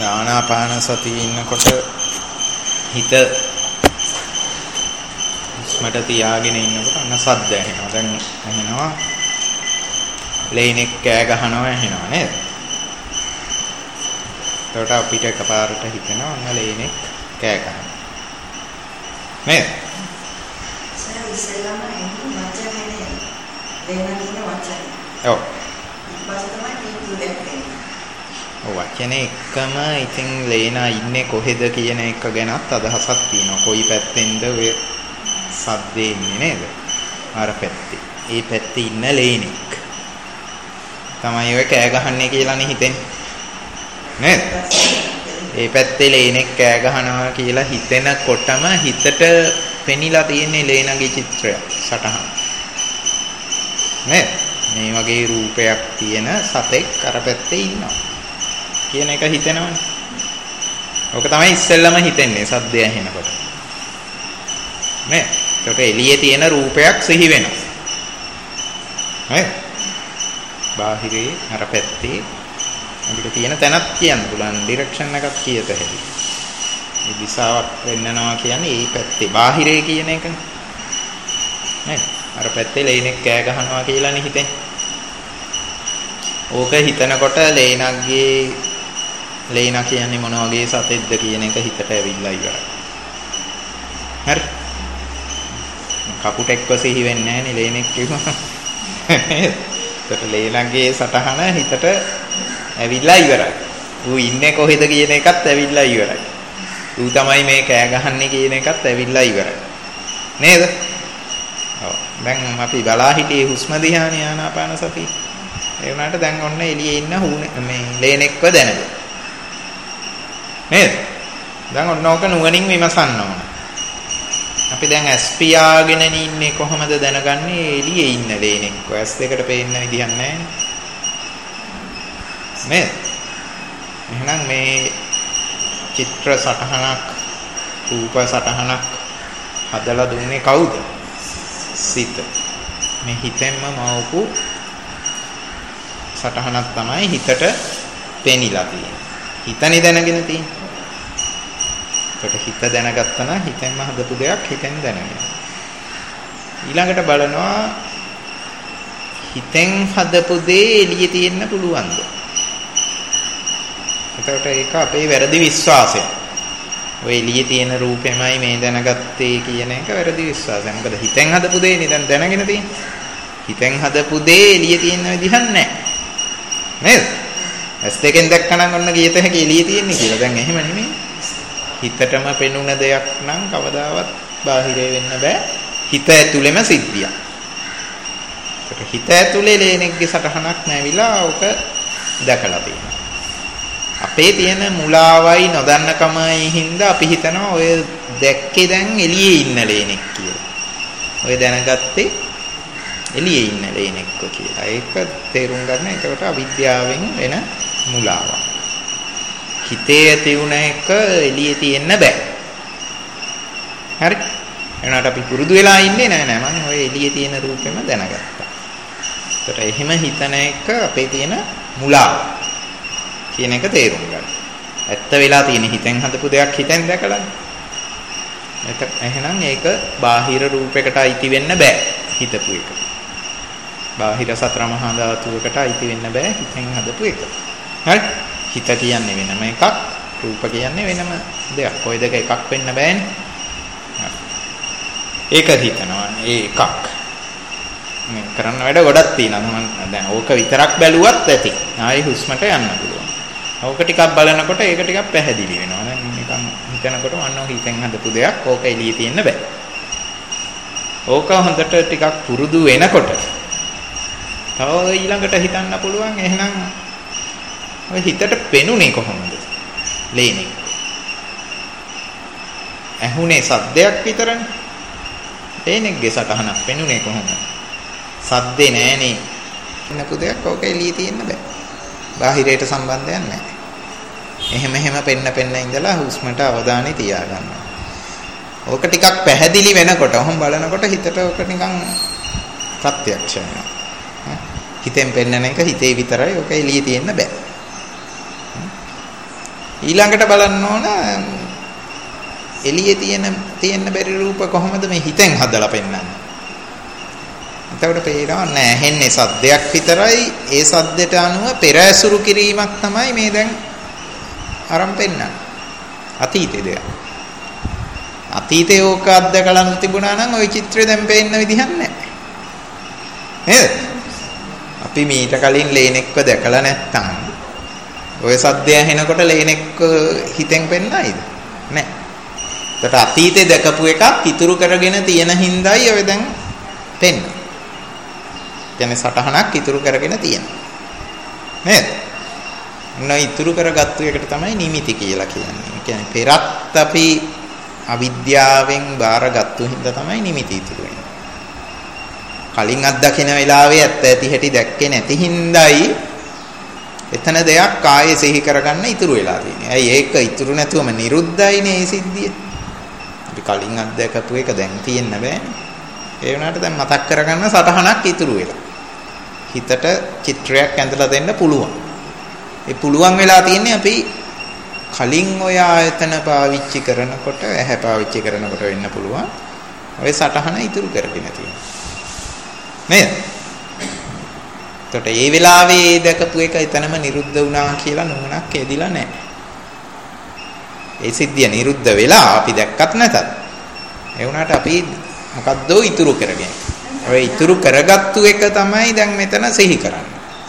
ආනාපාන සතිය ඉන්නකොට හිත ස්මට තියාගෙන ඉන්නකොට අන්න සද්ද ඇහෙනවා. දැන් ඇහෙනවා ලේනෙක් කෑ ගහනවා ඇහෙනවා නේද? එතකොට අපිට එකපාරට හිතෙනවා අන්න ලේනෙක් කෑ ගහනවා. නේද? ඉස්සෙල්ලාම එන්නේ වචනේ ලේන කියන වචනේ. ඔව්. වචනේ එකම ඉතින් ලේනා ඉන්නේ කොහෙද කියන එක ගැනත් අදහසක් තියෙනවා. කොයි පැත්තෙන්ද ඔය සද්දේ ඉන්නේ නේද? අර පැත්තේ. ඒ පැත්තේ ඉන්න ලේනෙක් තමයි ඔය කෑ ගහන්නේ කියලානේ හිතෙන්නේ. නේද? ඒ පැත්තේ ලේනෙක් කෑ ගහනවා කියලා හිතෙනකොටම හිතට පෙනිලා තියෙන්නේ ලේනගේ චිත්‍රය සටහන. නේද? මේ වගේ රූපයක් තියෙන සතෙක් අර පැත්තේ ඉන්නවා කියන එක හිතෙනවනේ. ඔක තමයි ඉස්සෙල්ලම හිතෙන්නේ සද්දය ඇහෙනකොට. නේද? ඒක එළියේ තියෙන රූපයක් සිහි වෙනවා. නේද? බාහිරේ අර පැත්තේ අපිට තියෙන තැනක් කියන්න පුළුවන් ඩිරෙක්ෂන් එකක් කියත හැකි. මේ දිශාවක් වෙන්නනවා කියන්නේ ඒ පැත්තේ බාහිරේ කියන එකනේ. නේද? අර පැත්තේ ලේනෙක් කෑ ගහනවා කියලානේ හිතෙන්නේ. ඕක හිතනකොට ලේනා කියන්නේ මොන වගේ සතෙක්ද කියන එක හිතට ඇවිල්ලා ඉවරයි. හරි. කපුටෙක්ව සිහි වෙන්නේ නැහනේ ලේනෙක් කිව්වම. ඒකට ලේනාගේ සටහන හිතට ඇවිල්ලා ඉවරයි. ඌ ඉන්නේ කොහෙද කියන එකත් ඇවිල්ලා ඉවරයි. ඌ තමයි මේ කෑ ගහන්නේ කියන එකත් ඇවිල්ලා ඉවරයි. නේද? ඔව්. දැන් අපි බලා හිටියේ හුස්ම දිහානේ ආනාපාන සතිය. ඒ වුණාට දැන් ඔන්න එළියේ ඉන්න මේ ලේනෙක්ව දැනගන්න. නේද? දැන් ඔන්න ඕක නුවණින් විමසන්න ඕන. අපි දැන් ඇස් පියාගෙන ඉන්නේ කොහොමද දැනගන්නේ එළියේ ඉන්න ලේනෙක්ව? ඇස් දෙකට පේන්න විදිහක් නැහැ නේද? එහෙනම් මේ චිත්‍ර සටහනක් රූප සටහනක් හදලා දුන්නේ කවුද? සිත. මේ හිතෙන්ම මවපු සටහනක් තමයි හිතට පෙනිලා තියෙන්නේ. හිතනේ දැනගෙන තියෙන්නේ. ඒකට හිත දැනගත්තා නම් හිතෙන්ම හදපු දෙයක් හිතෙන් දැනගෙන. ඊළඟට බලනවා හිතෙන් හදපු දේ එළියේ තියෙන්න පුළුවන්ද? එතකොට ඒක අපේ වැරදි විශ්වාසය. ඔය එළියේ තියෙන රූපෙමයි මේ දැනගත්තේ කියන එක වැරදි විශ්වාසය. මොකද හිතෙන් හදපු දේනේ දැන් දැනගෙන තියෙන්නේ. හිතෙන් හදපු දේ එළියේ තියෙන විදිහක් නැහැ. නේද? ඇස් දෙකෙන් දැක්කනම් ඔන්න ගියත හැකි එළියේ තියෙන්නේ කියලා. දැන් එහෙම නෙමෙයි. හිතටම පෙනුන දෙයක් නම් කවදාවත් බාහිරේ වෙන්න බෑ. හිත ඇතුළෙම සිද්ධියක්. ඒක හිත ඇතුළේ ලේනෙක්ගේ සටහනක් නැවිලා ඔක දැකලා තියෙනවා. අපේ තියෙන මුලාවයි නොදන්නකමයි හින්දා අපි හිතනවා ඔය දැක්කේ දැන් එළියේ ඉන්න ලේනෙක් කියලා. ඔය දැනගත්තේ එළියේ ඉන්න ලේනෙක්ව කියලා. ඒක තේරුම් ගන්න ඒකට අවිද්‍යාවෙන් වෙන මුලාවක්. හිතේ ඇති වුණ එක එළියේ තියෙන්න බෑ. හරි? එනකට අපි පුරුදු වෙලා ඉන්නේ නෑ මම ඔය එළියේ තියෙන රූපෙම දැනගත්තා. ඒකට එහෙම හිතන එක අපේ තියෙන මුලාව කියන එක තේරුම් ගන්න. ඇත්ත වෙලා තියෙන හිතෙන් හදපු දෙයක් හිතෙන් දැකලානේ. එහෙනම් ඒක බාහිර රූපයකට අයිති වෙන්න බෑ හිතපු එක. බාහිර සතර මහා ධාතුවකට අයිති වෙන්න බෑ හිතෙන් හදපු එක. හරි? හිත කියන්නේ වෙනම එකක්, රූප කියන්නේ වෙනම දෙයක්. ඔය දෙක එකක් වෙන්න බෑනේ. ඒක හිතනවා ඒ එකක්. මේ කරන්න වැඩ ගොඩක් තියෙනවා. මම දැන් ඕක විතරක් බැලුවත් ඇති. ආයි හුස්මට යන්න පුළුවන්. ඕක ටිකක් බලනකොට ඒක ටිකක් පැහැදිලි වෙනවා. දැන් නිකන් හිතනකොට මන්නෝ හිතෙන් හදපු දෙයක් ඕක එළියේ තියෙන්න බෑ. ඕක හොඳට ටිකක් පුරුදු වෙනකොට තව ඊළඟට හිතන්න පුළුවන් එහෙනම් ඔය හිතට පෙනුනේ කොහොමද? ලේනේ. ඇහුනේ සද්දයක් විතරනේ. ලේනෙක්ගේ සටහනක් පෙනුනේ කොහොමද? සද්දේ නෑනේ. වෙනකු දෙයක් ඕක එළියේ තියෙන්න බෑ. බාහිරයට සම්බන්ධයක් නැහැ. එහෙම පෙන්න ඉඳලා හුස්මට අවධානය තියාගන්න. ඕක ටිකක් පැහැදිලි වෙනකොට ඔහොම බලනකොට හිතට ඕක නිකන් ප්‍රත්‍යක්ෂ වෙනවා. හිතෙන් පෙන්නන එක හිතේ විතරයි ඕක එළියේ තියෙන්න බෑ. ඊළඟට බලන්න ඕන එළියේ තියෙන බැරි රූප කොහොමද මේ හිතෙන් හදලා පෙන්වන්නේ. එතකොට පේනවා නෑ ඇහෙන්නේ සද්දයක් විතරයි. ඒ සද්දයට අනුව පෙර ඇසුරු කිරීමක් තමයි මේ දැන් අරන් පෙන්නන්නේ. අතීතේ දෙයක්. අතීතේ ඕක අත්දකලා තිබුණා නම් ওই චිත්‍රය දැන් පේන්න විදිහක් නැහැ. නේද? අපි මීට කලින් ලේනෙක්ව දැකලා නැත්තම් ওই සද්දය ඇහෙනකොට ලේනෙක්ව හිතෙන් පෙන්නයිද? නැහැ. ඒකට අතීතේ දැකපු එකක් ඉතුරු කරගෙන තියෙන හිඳයි ඔය දැන් පෙන්නේ. කියන්නේ සටහනක් ඉතුරු කරගෙන තියෙනවා. නේද? නෝ ඉතුරු කරගත්තු එකට තමයි නිමිති කියලා කියන්නේ. ඒ කියන්නේ පෙරත් අපි අවිද්‍යාවෙන් බාරගත්තු හින්දා තමයි නිමිති ඉතුරු වෙන්නේ. කලින් අත්දකින වෙලාවේ ඇත්ත ඇති හැටි දැක්කේ නැති හින්දායි එතන දෙයක් ආයේ සිහි කරගන්න ඉතුරු වෙලා තියෙන්නේ. ඇයි ඒක ඉතුරු නැතුවම නිරුද්ධයිනේ මේ සිද්ධිය. අපි කලින් අත්දකපු එක දැන් තියෙන්න බෑනේ. ඒ වුණාට දැන් මතක් කරගන්න සටහනක් ඉතුරු වෙලා. හිතට චිත්‍රයක් ඇඳලා දෙන්න පුළුවන්. ඒ පුළුවන් වෙලා තියෙන්නේ අපි කලින් ඔය ආයතන පාවිච්චි කරනකොට ඇහැ පාවිච්චි කරනකොට වෙන්න පුළුවන්. ඔය සටහන ඉතුරු කරගෙන තියෙනවා. නේද? එතකොට ඒ වෙලාවේ දැකපු එක එතනම නිරුද්ධ වුණා කියලා නුවණක් එදිලා නැහැ. ඒ සිද්ධිය නිරුද්ධ වෙලා අපි දැක්කත් නැතත් ඒ වුණාට අපි මොකද්ද ඉතුරු කරගෙන. ඔය ඉතුරු කරගත්තු එක තමයි දැන් මෙතන සිහි කරන්නේ.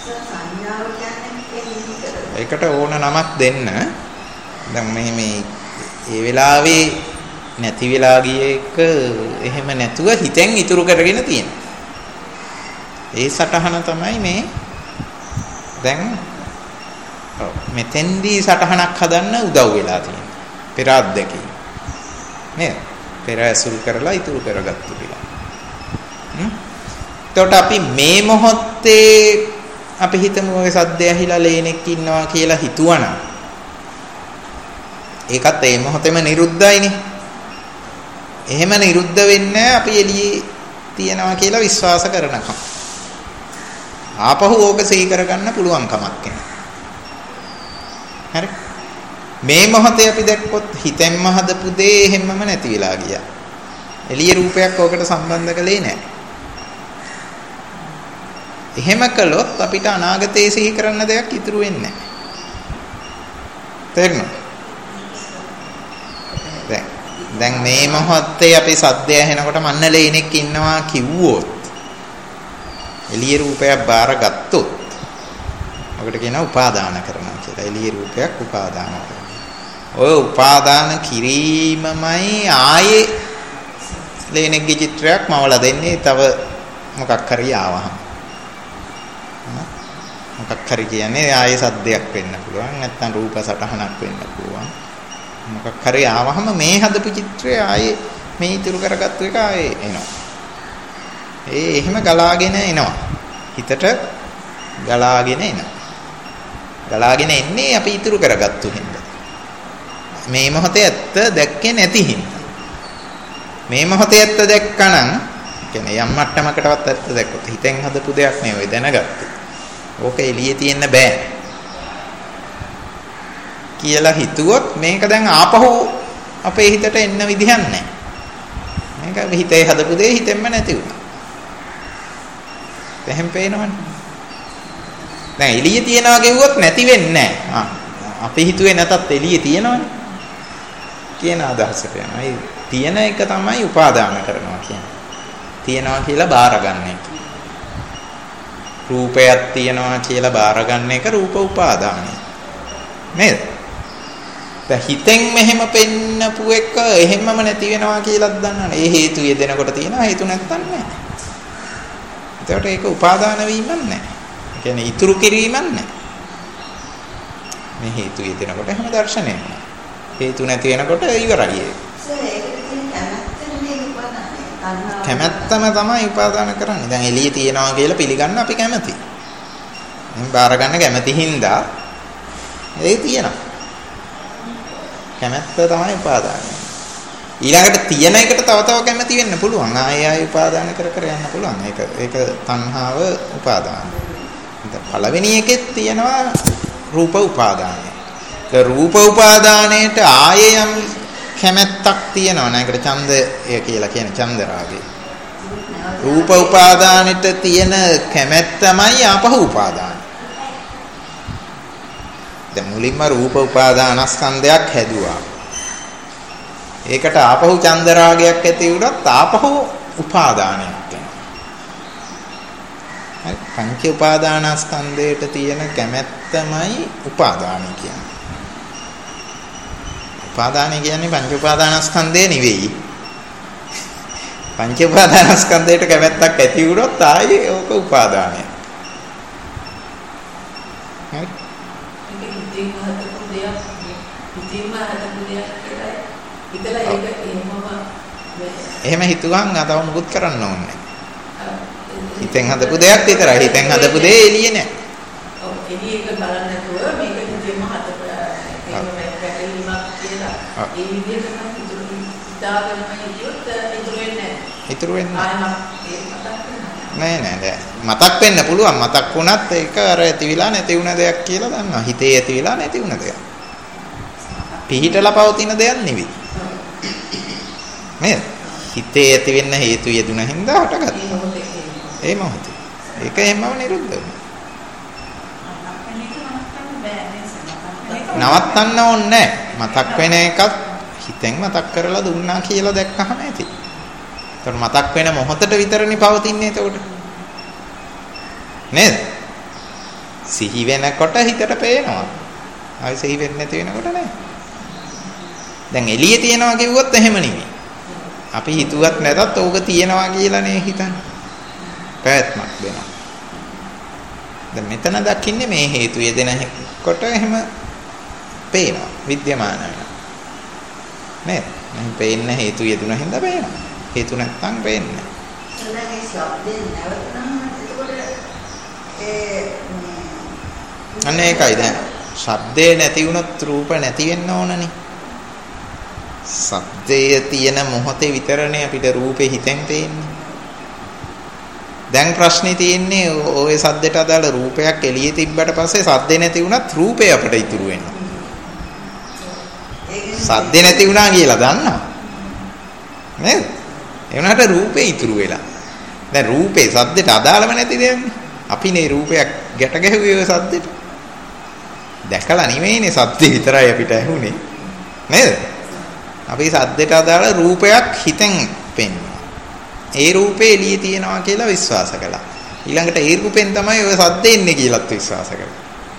ඒකට ඕන නමක් දෙන්න. දැන් මේ වෙලාවේ නැති වෙලා ගිය එක එහෙම නැතුව හිතෙන් ඉතුරු කරගෙන තියෙනවා. ඒ සටහන තමයි මේ දැන් මෙතෙන්දී සටහනක් හදන්න උදව් වෙලා තියෙන්නේ. පෙර අත්දැකීම. නේද? පෙර ඇසුරු කරලා ඉතුරු කරගත්තු ටික. එතකොට අපි මේ මොහොතේ අපි හිතමු ඔය සද්දය ඇහිලා ලේනෙක් ඉන්නවා කියලා හිතුවනම් ඒකත් ඒ මොහොතේම නිරුද්ධයිනේ. එහෙම නිරුද්ධ වෙන්නේ අපි එළියේ තියනවා කියලා විශ්වාස කරනකම්. ආපහු ඕක සිහි කරගන්න පුළුවන් කමක් නැහැ. හරි? මේ මොහොතේ අපි දැක්කොත් හිතෙන්ම හදපු දේ එහෙමම නැති වෙලා ගියා. එළියේ රූපයක් ඕකට සම්බන්ධ කළේ නැහැ. එහෙම කළොත් අපිට අනාගතයේ සිහි කරන්න දෙයක් ඉතුරු වෙන්නේ නැහැ. තේරෙනවද? දැන් මේ මොහොතේ අපි සද්දය ඇහෙනකොට මන්න ලේනෙක් ඉන්නවා කිව්වොත් එළියේ රූපයක් බාරගත්තොත් ඔකට කියනවා උපාදාන කරනවා කියලා. එළියේ රූපයක් උපාදාන කරනවා. ඔය උපාදාන කිරීමමයි ආයේ ලේනෙක්ගේ චිත්‍රයක් මවලා දෙන්නේ. තව මොකක් හරි ආවහම මොකක් හරි කියන්නේ ආයේ සද්දයක් වෙන්න පුළුවන්. නැත්නම් රූප සටහනක් වෙන්න පුළුවන්. මොකක් හරි ආවහම මේ හදපු චිත්‍රය ආයේ මේ ඉතුරු කරගත්තු එක ආයේ එනවා. එහෙම ගලාගෙන එනවා. හිතට ගලාගෙන එනවා. ගලාගෙන එන්නේ අපි ඉතුරු කරගත්තු හින්දා. මේ මොහොතේ ඇත්ත දැක්කේ නැති හින්දා. මේ මොහොතේ ඇත්ත දැක්කනම් කියන්නේ යම් මට්ටමකටවත් ඇත්ත දැක්කොත් හිතෙන් හදපු දෙයක් නේ ඔය දැනගත්තේ. ඕක එළියේ තියෙන්න බෑ කියලා හිතුවොත් මේක දැන් ආපහු අපේ හිතට එන්න විදිහක් නැහැ. මේක හිතේ හදපු දේ හිතෙන්ම නැති වුණා. එහෙම පේනවනේ. දැන් එළියේ තියනවා කිව්වොත් නැති වෙන්නේ නැහැ. අපි හිතුවේ නැතත් එළියේ තියනවනේ කියන අදහසට යනවා. ඒ තියෙන එක තමයි උපාදාන කරනවා කියන්නේ. තියනවා කියලා බාරගන්න එක. රූපයක් තියනවා කියලා බාරගන්න එක රූප උපාදානයි. නේද? දැන් හිතෙන් මෙහෙම පෙන්නපු එක එහෙමම නැති වෙනවා කියලාත් දන්නවනේ. ඒ හේතු යෙදෙනකොට තියෙනවා, හේතු නැත්තම් නැහැ. ඒකට ඒක උපාදාන වීමක් නැහැ. ඒ කියන්නේ ඉතුරු කිරීමක් නැහැ. මේ හේතු යෙදෙනකොට හැම දර්ශනයක්ම. හේතු නැති වෙනකොට ඉවරයි ඒක. කැමැත්තම තමයි උපාදාන කරන්නේ. දැන් එළියේ තියනවා කියලා පිළිගන්න අපි කැමති. එහෙනම් බාර ගන්න කැමති හින්දා ඒ තියෙනවා. කැමැත්ත තමයි උපාදානය. ඊළඟට තියෙන එකට තව තව කැමති වෙන්න පුළුවන්. ආයෙ උපාදාන කර කර යන්න පුළුවන්. ඒක තණ්හාව උපාදානය. දැන් පළවෙනි එකෙත් තියෙනවා රූප උපාදානය. ඒ රූප උපාදානයේට ආයේ යම් කැමැත්තක් තියෙනවා නේද? ඒකට ඡන්දය කියලා කියන ඡන්ද රාගය. රූප උපාදානෙට තියෙන කැමැත්තමයි ආපහු උපාදාන. දැන් මුලින්ම රූප උපාදානස්කන්ධයක් හැදුවා. ඒකට ආපහු ඡන්ද රාගයක් ඇති වුණත් ආපහු උපාදානයක් වෙනවා. හරි පංච උපාදානස්කන්ධයට තියෙන කැමැත්තමයි උපාදානය කියන්නේ. උපාදානය කියන්නේ පංච උපාදානස්කන්ධය නෙවෙයි. පංච උපාදානස්කන්ධයට කැමැත්තක් ඇති වුණොත් ආයේ ඕක උපාදානය. හරි. එහෙම හිතුවම් අතව මුකුත් කරන්න ඕනේ. හිතෙන් හදපු දෙයක් විතරයි. හිතෙන් හදපු දේ එළියේ නෑ. ඔව් එළියේ එක බලන්න නැතුව මේක හිතෙන්ම හදපු ඒකම පැටලීමක් කියලා. ඒ විදිහට නම් හිතාගෙනම හිතුවොත් ඉතුරු වෙන්නේ නැහැ. ඉතුරු වෙන්නේ නෑ. මතක් වෙන්න පුළුවන්. මතක් වුණත් ඒක අර ඇතිවිලා නැති වුණ දෙයක් කියලා දන්නවා. හිතේ ඇතිවිලා නැති වුණ දෙයක්. පිහිටලා පවතින දෙයක් නෙවෙයි. නේද? හිතේ ඇති වෙන්න හේතු යෙදුන හින්දා හටගත්තා. ඒ මොහොතේ. ඒක එහෙමම නිරුද්ධ වෙනවා. නවත්තන්න ඕනේ නැහැ. මතක් වෙන එකත් හිතෙන් මතක් කරලා දුන්නා කියලා දැක්කහම ඇති. ඒතකොට මතක් වෙන මොහොතට විතරනේ පවතින්නේ එතකොට. නේද? සිහි වෙනකොට හිතට පේනවා. ආයි සිහි වෙන්නේ නැති වෙනකොට නෑ. දැන් එළියේ තියනවා කිව්වොත් එහෙම නෙමෙයි. අපි හිතුවත් නැතත් ඕක තියනවා කියලා නේ හිතන්නේ. පැවැත්මක් වෙනවා. දැන් මෙතන දකින්නේ මේ හේතු යෙදෙනකොට එහෙම පේනවා. විද්‍යමාන වෙනවා. නේද? මම පේන්න හේතු යෙදුන හින්දා පේනවා. හේතු නැත්තම් පේන්නේ නැහැ. අන්න ඒකයි දැන්. ශබ්දේ නැති වුණොත් රූප නැති වෙන්න ඕනනේ. සද්දේ තියෙන මොහොතේ විතරනේ අපිට රූපේ හිතෙන් පේන්නේ. දැන් ප්‍රශ්නේ තියෙන්නේ ওই සද්දට අදාළ රූපයක් එළියේ තිබ්බට පස්සේ සද්දේ නැති වුණත් රූපේ අපිට ඉතුරු වෙනවා. සද්දේ නැති වුණා කියලා දන්නවා. නේද? ඒ වුණාට රූපේ ඉතුරු වෙලා. දැන් රූපේ සද්දට අදාළම නැති දෙයක්නේ. අපිනේ රූපයක් ගැට ගැහුවේ ඔය සද්දෙට. දැකලා නෙමෙයිනේ සද්දේ විතරයි අපිට ඇහුනේ. නේද? අපි සද්දට අදාළ රූපයක් හිතෙන් පෙන්වනවා. ඒ රූපේ එළියේ තියෙනවා කියලා විශ්වාස කළා. ඊළඟට ඒ රූපෙන් තමයි ඔය සද්දේ එන්නේ කියලාත් විශ්වාස කළා.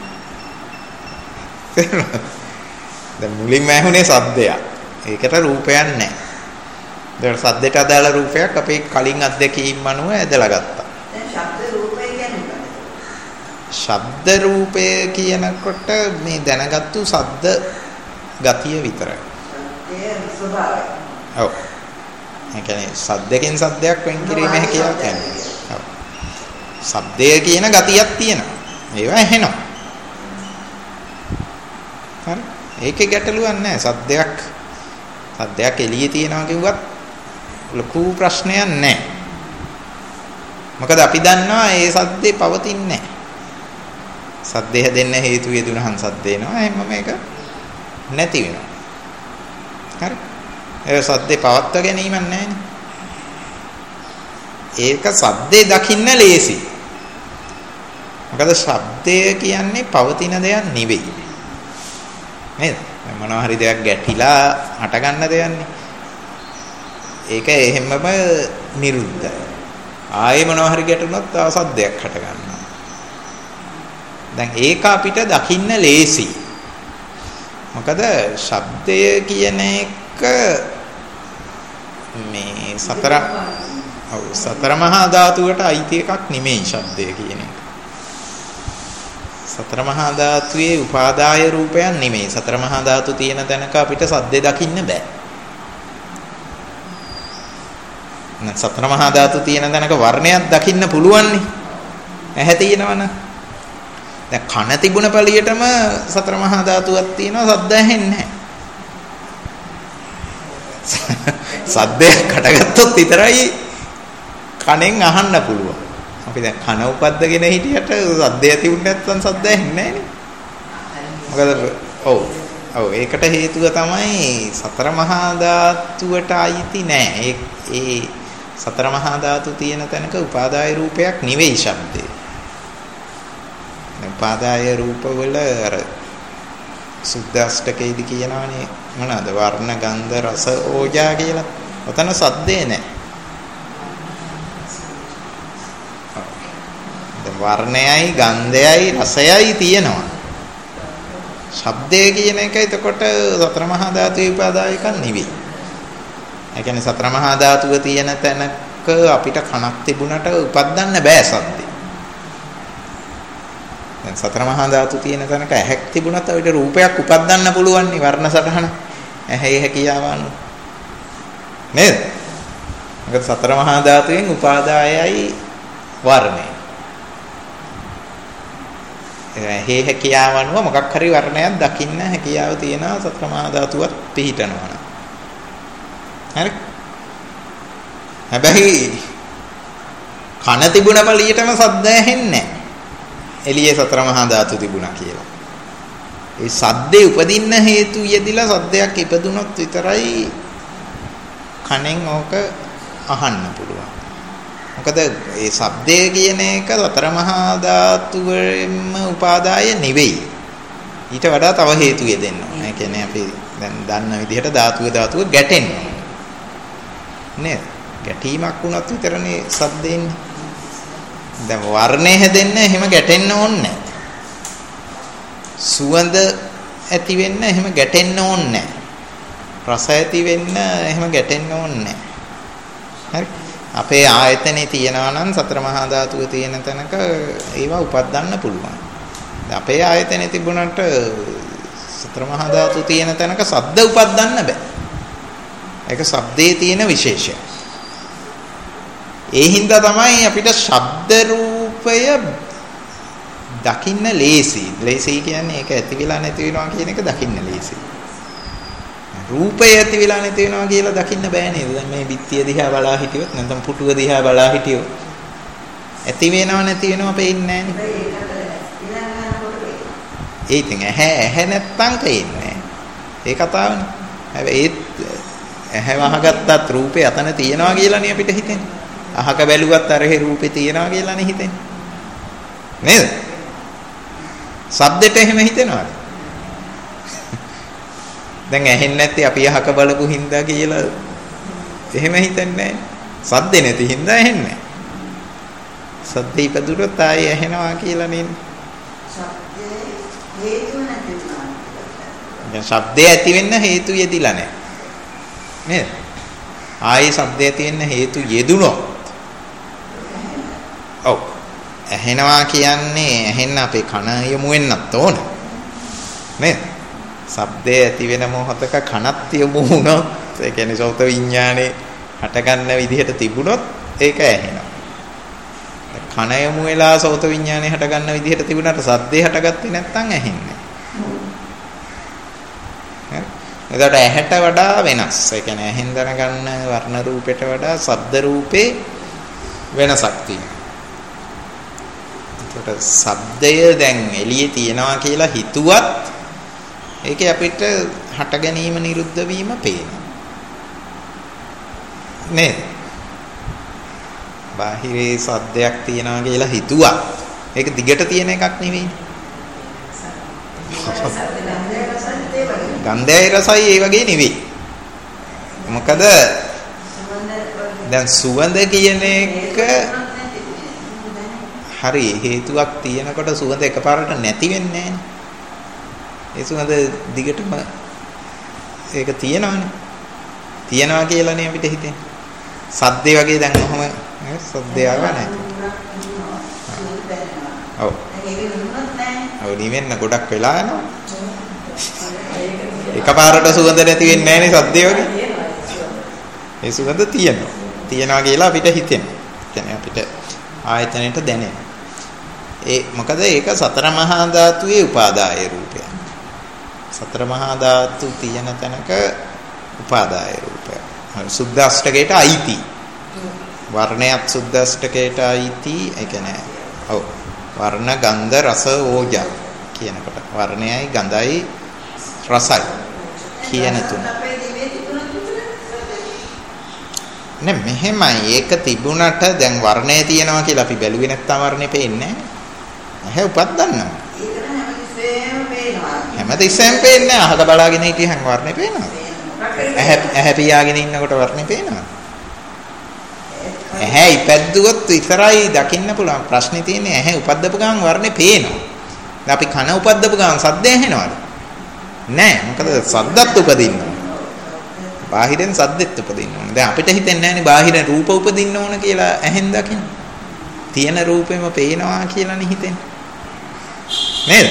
දැන් මුලින්ම ඇහුනේ සද්දයක්. ඒකට රූපයක් නැහැ. දැන් සද්දට අදාළ රූපයක් අපේ කලින් අත්දැකීම් අනුව ඇදලා ගත්තා. දැන් ශබ්ද රූපය කියන්නේ ශබ්ද රූපය කියනකොට මේ දැනගත්තු සද්ද ගතිය විතරයි. ඒ ස්වභාවය. ඔව්. ඒ කියන්නේ සද්දකින් සද්දයක් වෙන් කිරීම කියලා කියන්නේ. ඔව්. ශබ්දය කියන ගතියක් තියෙනවා. ඒවා ඇහෙනවා. හරි. ඒකේ ගැටලුවක් නැහැ. සද්දයක් එළියේ තියනවා කිව්වත් ලොකු ප්‍රශ්නයක් නැහැ. මොකද අපි දන්නවා ඒ සද්දේ පවතින්නේ නැහැ. සද්දේ හැදෙන්න හේතු යෙදුනහන් සද්ද එනවා. එහෙනම් මේක නැති වෙනවා. හරි. ඒ සද්දේ පවත්වා ගැනීමක් නැහැනේ. ඒක සද්දේ දකින්න ලේසි. මොකද ශබ්දය කියන්නේ පවතින දෙයක් නෙවෙයි. නේද? මොනවා හරි දෙයක් ගැටිලා හට ගන්න දෙයක්නේ. ඒක එහෙමම නිරුද්ධයි. ආයේ මොනවා හරි ගැටුණොත් තව සද්දයක් හට ගන්නවා. දැන් ඒක අපිට දකින්න ලේසි. මොකද ශබ්දය කියන එක මේ සතර මහා ධාතුවට අයිති එකක් නෙමෙයි ශබ්දය කියන එක. සතර මහා ධාතුවේ උපාදාය රූපයක් නෙමෙයි. සතර මහා ධාතු තියෙන තැනක අපිට සද්දේ දකින්න බෑ. සතර මහා ධාතු තියෙන තැනක වර්ණයක් දකින්න පුළුවන් නේ. ඇහැ තියෙනවනේ. දැන් කන තිබුණ පළියටම සතර මහා ධාතුවක් තියෙනවා සද්ද ඇහෙන්නේ නැහැ. සද්දයක් කඩගත්තොත් විතරයි කනෙන් අහන්න පුළුවන්. අපි දැන් කන උපද්දගෙන හිටියට සද්දය තිබුණ නැත්නම් සද්ද ඇහෙන්නේ නැහැ නේ. මොකද ඔව්. ඔව් ඒකට හේතුව තමයි සතර මහා ධාතුවට අයිති නෑ. ඒ සතර මහා ධාතු තියෙන තැනක උපාදාය රූපයක් නෙවෙයි ශබ්දේ. උපාදාය රූපවල අර සුද්දාෂ්ටකයේදී කියනවානේ මොනවාද වර්ණ ගන්ධ රස ඕජා කියලා. ඔතන සද්දේ නෑ. වර්ණයයි ගන්ධයයි රසයයි තියෙනවා. ශබ්දය කියන එක එතකොට සතර මහා ධාතුවේ උපාදායක නෙවෙයි. ඒ කියන්නේ සතර මහා ධාතුව තියෙන තැනක අපිට කනක් තිබුණට උපදින්න බෑ සද්දේ. දැන් සතර මහා ධාතු තියෙන තැනක ඇහැක් තිබුණත් අපිට රූපයක් උපදින්න පුළුවන් නේ වර්ණ සටහන. ඇහි හැකියාවන් නේද? මොකද සතර මහා ධාතුවෙන් උපාදායයි වර්ණය. හේ හැකියාවන්ව මොකක් හරි වර්ණයක් දකින්න හැකියාව තියෙනවා සතර මහා ධාතුවත් පිහිටනවා නම්. හරි. හැබැයි කන තිබුණ පළියටම සද්ද ඇහෙන්නේ නැහැ. එළියේ සතර මහා ධාතු තිබුණා කියලා. ඒ සද්දේ උපදින්න හේතු යෙදිලා සද්දයක් ඉපදුනොත් විතරයි කනෙන් ඕක අහන්න පුළුවන්. මොකද ඒ ශබ්දය කියන එක සතර මහා ධාතුවෙම උපාදාය නෙවෙයි. ඊට වඩා තව හේතු යෙදෙන්න ඕන. ඒ කියන්නේ අපි දැන් දන්න විදිහට ධාතුව ගැටෙන්න ඕන. නේද? ගැටීමක් වුණත් විතරනේ ශබ්දෙන්නේ. දැන් වර්ණය හැදෙන්න එහෙම ගැටෙන්න ඕනේ නැහැ. සුවඳ ඇති වෙන්න එහෙම ගැටෙන්න ඕනේ නැහැ. රස ඇති වෙන්න එහෙම ගැටෙන්න ඕනේ නැහැ. හරි? අපේ ආයතනේ තියනවා නම් සතර මහා ධාතුව තියෙන තැනක ඒවා උපදින්න පුළුවන්. අපේ ආයතනේ තිබුණාට සතර මහා ධාතුව තියෙන තැනක ශබ්ද උපදින්න බෑ. ඒක ශබ්දයේ තියෙන විශේෂය. ඒ හින්දා තමයි අපිට ශබ්ද රූපය දකින්න ලේසි. ලේසි කියන්නේ ඒක ඇති වෙලා නැති වෙනවා කියන එක දකින්න ලේසි. රූපය ඇති වෙලා නැති වෙනවා කියලා දකින්න බෑ නේද? දැන් මේ බිත්තිය දිහා බලා හිටියොත් නැත්නම් පුටුව දිහා බලා හිටියොත් ඇති වෙනව නැති වෙනව පේන්නේ නෑනේ. ඒ ඉතින් ඇහැ නැත්තම් පේන්නේ නෑ. ඒ කතාවනේ. හැබැයි ඇහැ වහගත්තත් රූපේ අතන තියනවා කියලානේ අපිට හිතෙන්නේ. අහක බැලුවත් අර හේ රූපේ තියනවා කියලානේ හිතෙන්නේ. නේද? ශබ්දෙට එහෙම හිතෙනවද? දැන් ඇහෙන්නේ නැති අපි අහක බලපු හින්දා කියලා එහෙම හිතන්නේ නැහැ. සද්ද නැති හින්දා ඇහෙන්නේ නැහැ. සද්ද ඉපදුනොත් ආයේ ඇහෙනවා කියලා නේ. ශබ්දේ හේතු නැතිනවා. දැන් ශබ්දේ ඇති වෙන්න හේතු යෙදිලා නැහැ. නේද? ආයේ ශබ්දේ ඇති වෙන්න හේතු යෙදුනොත් ඔව් ඇහෙනවා කියන්නේ ඇහෙන්න අපේ කන යමු වෙන්නත් ඕන. නේද? ශබ්දේ ඇති වෙන මොහොතක කනත් යමු වුණොත් ඒ කියන්නේ සෝත විඥානේ හටගන්න විදිහට තිබුණොත් ඒක ඇහෙනවා. කන යමු වෙලා සෝත විඥානේ හටගන්න විදිහට තිබුණාට සද්දේ හටගත්තේ නැත්නම් ඇහෙන්නේ නැහැ. එතකොට ඇහැට වඩා වෙනස්. ඒ කියන්නේ ඇහෙන් දැනගන්න වර්ණ රූපයට වඩා ශබ්ද රූපේ වෙනසක් තියෙනවා. එතකොට ශබ්දය දැන් එළියේ තියනවා කියලා හිතුවත් ඒකේ අපිට හට ගැනීම නිරුද්ධ වීම පේනවා. නේද? බාහිරේ සද්දයක් තියනවා කියලා හිතුවා. ඒක දිගට තියෙන එකක් නෙවෙයි. ගන්ධයයි රසයි ඒ වගේ නෙවෙයි. මොකද දැන් සුවඳ කියන එක හරි හේතුවක් තියෙනකොට සුවඳ එකපාරට නැති වෙන්නේ නැහැ. ඒ සුවඳ දිගටම ඒක තියෙනවනේ. තියනවා කියලානේ අපිට හිතෙන්නේ. සද්දේ වගේ දැන් කොහොම සද්දය ආවා නැහැ. ඔව්. ඔව් නිවෙන්න ගොඩක් වෙලා යනවා. එකපාරට සුවඳ නැති වෙන්නේ නැහනේ සද්දේ වගේ. ඒ සුවඳ තියෙනවා. තියනවා කියලා අපිට හිතෙනවා. කියන්නේ අපිට ආයතනයට දැනෙනවා. ඒ මොකද ඒක සතර මහා ධාතුවේ උපාදාය රූපය. සතර මහා ධාතු තියෙන තැනක උපාදාය රූපය. සුද්ධාෂ්ටකයට අයිති. වර්ණයත් සුද්ධාෂ්ටකයට අයිති. ඒ කියන්නේ ඔව් වර්ණ ගන්ධ රස ඕජා කියනකොට වර්ණයයි ගන්ධයි රසයි කියන තුන. නේ මෙහෙමයි ඒක තිබුණට දැන් වර්ණය තියෙනවා කියලා අපි බැලුවේ නැත්තම් වර්ණේ පේන්නේ නැහැ. ඇහැ උපද්දන්නවා. හැමතිස්සෙම පේන්නේ අහක බලාගෙන හිටියහම වර්ණේ පේනවා. ඇහැ පියාගෙන ඉන්නකොට වර්ණේ පේනවා. ඇහැ ඉපැද්දුවොත් විතරයි දකින්න පුළුවන්. ප්‍රශ්නේ තියෙන්නේ ඇහැ උපද්දපු ගමන් වර්ණේ පේනවා. දැන් අපි කන උපද්දපු ගමන් සද්ද ඇහෙනවද? නෑ. මොකද සද්දත් උපදින්නවා. බාහිරෙන් සද්දෙත් උපදින්න ඕන. දැන් අපිට හිතෙන්නේ නැහැනේ බාහිර රූප උපදින්න ඕන කියලා ඇහෙන් දකින්න. තියෙන රූපෙම පේනවා කියලානේ හිතෙන්නේ. නේද?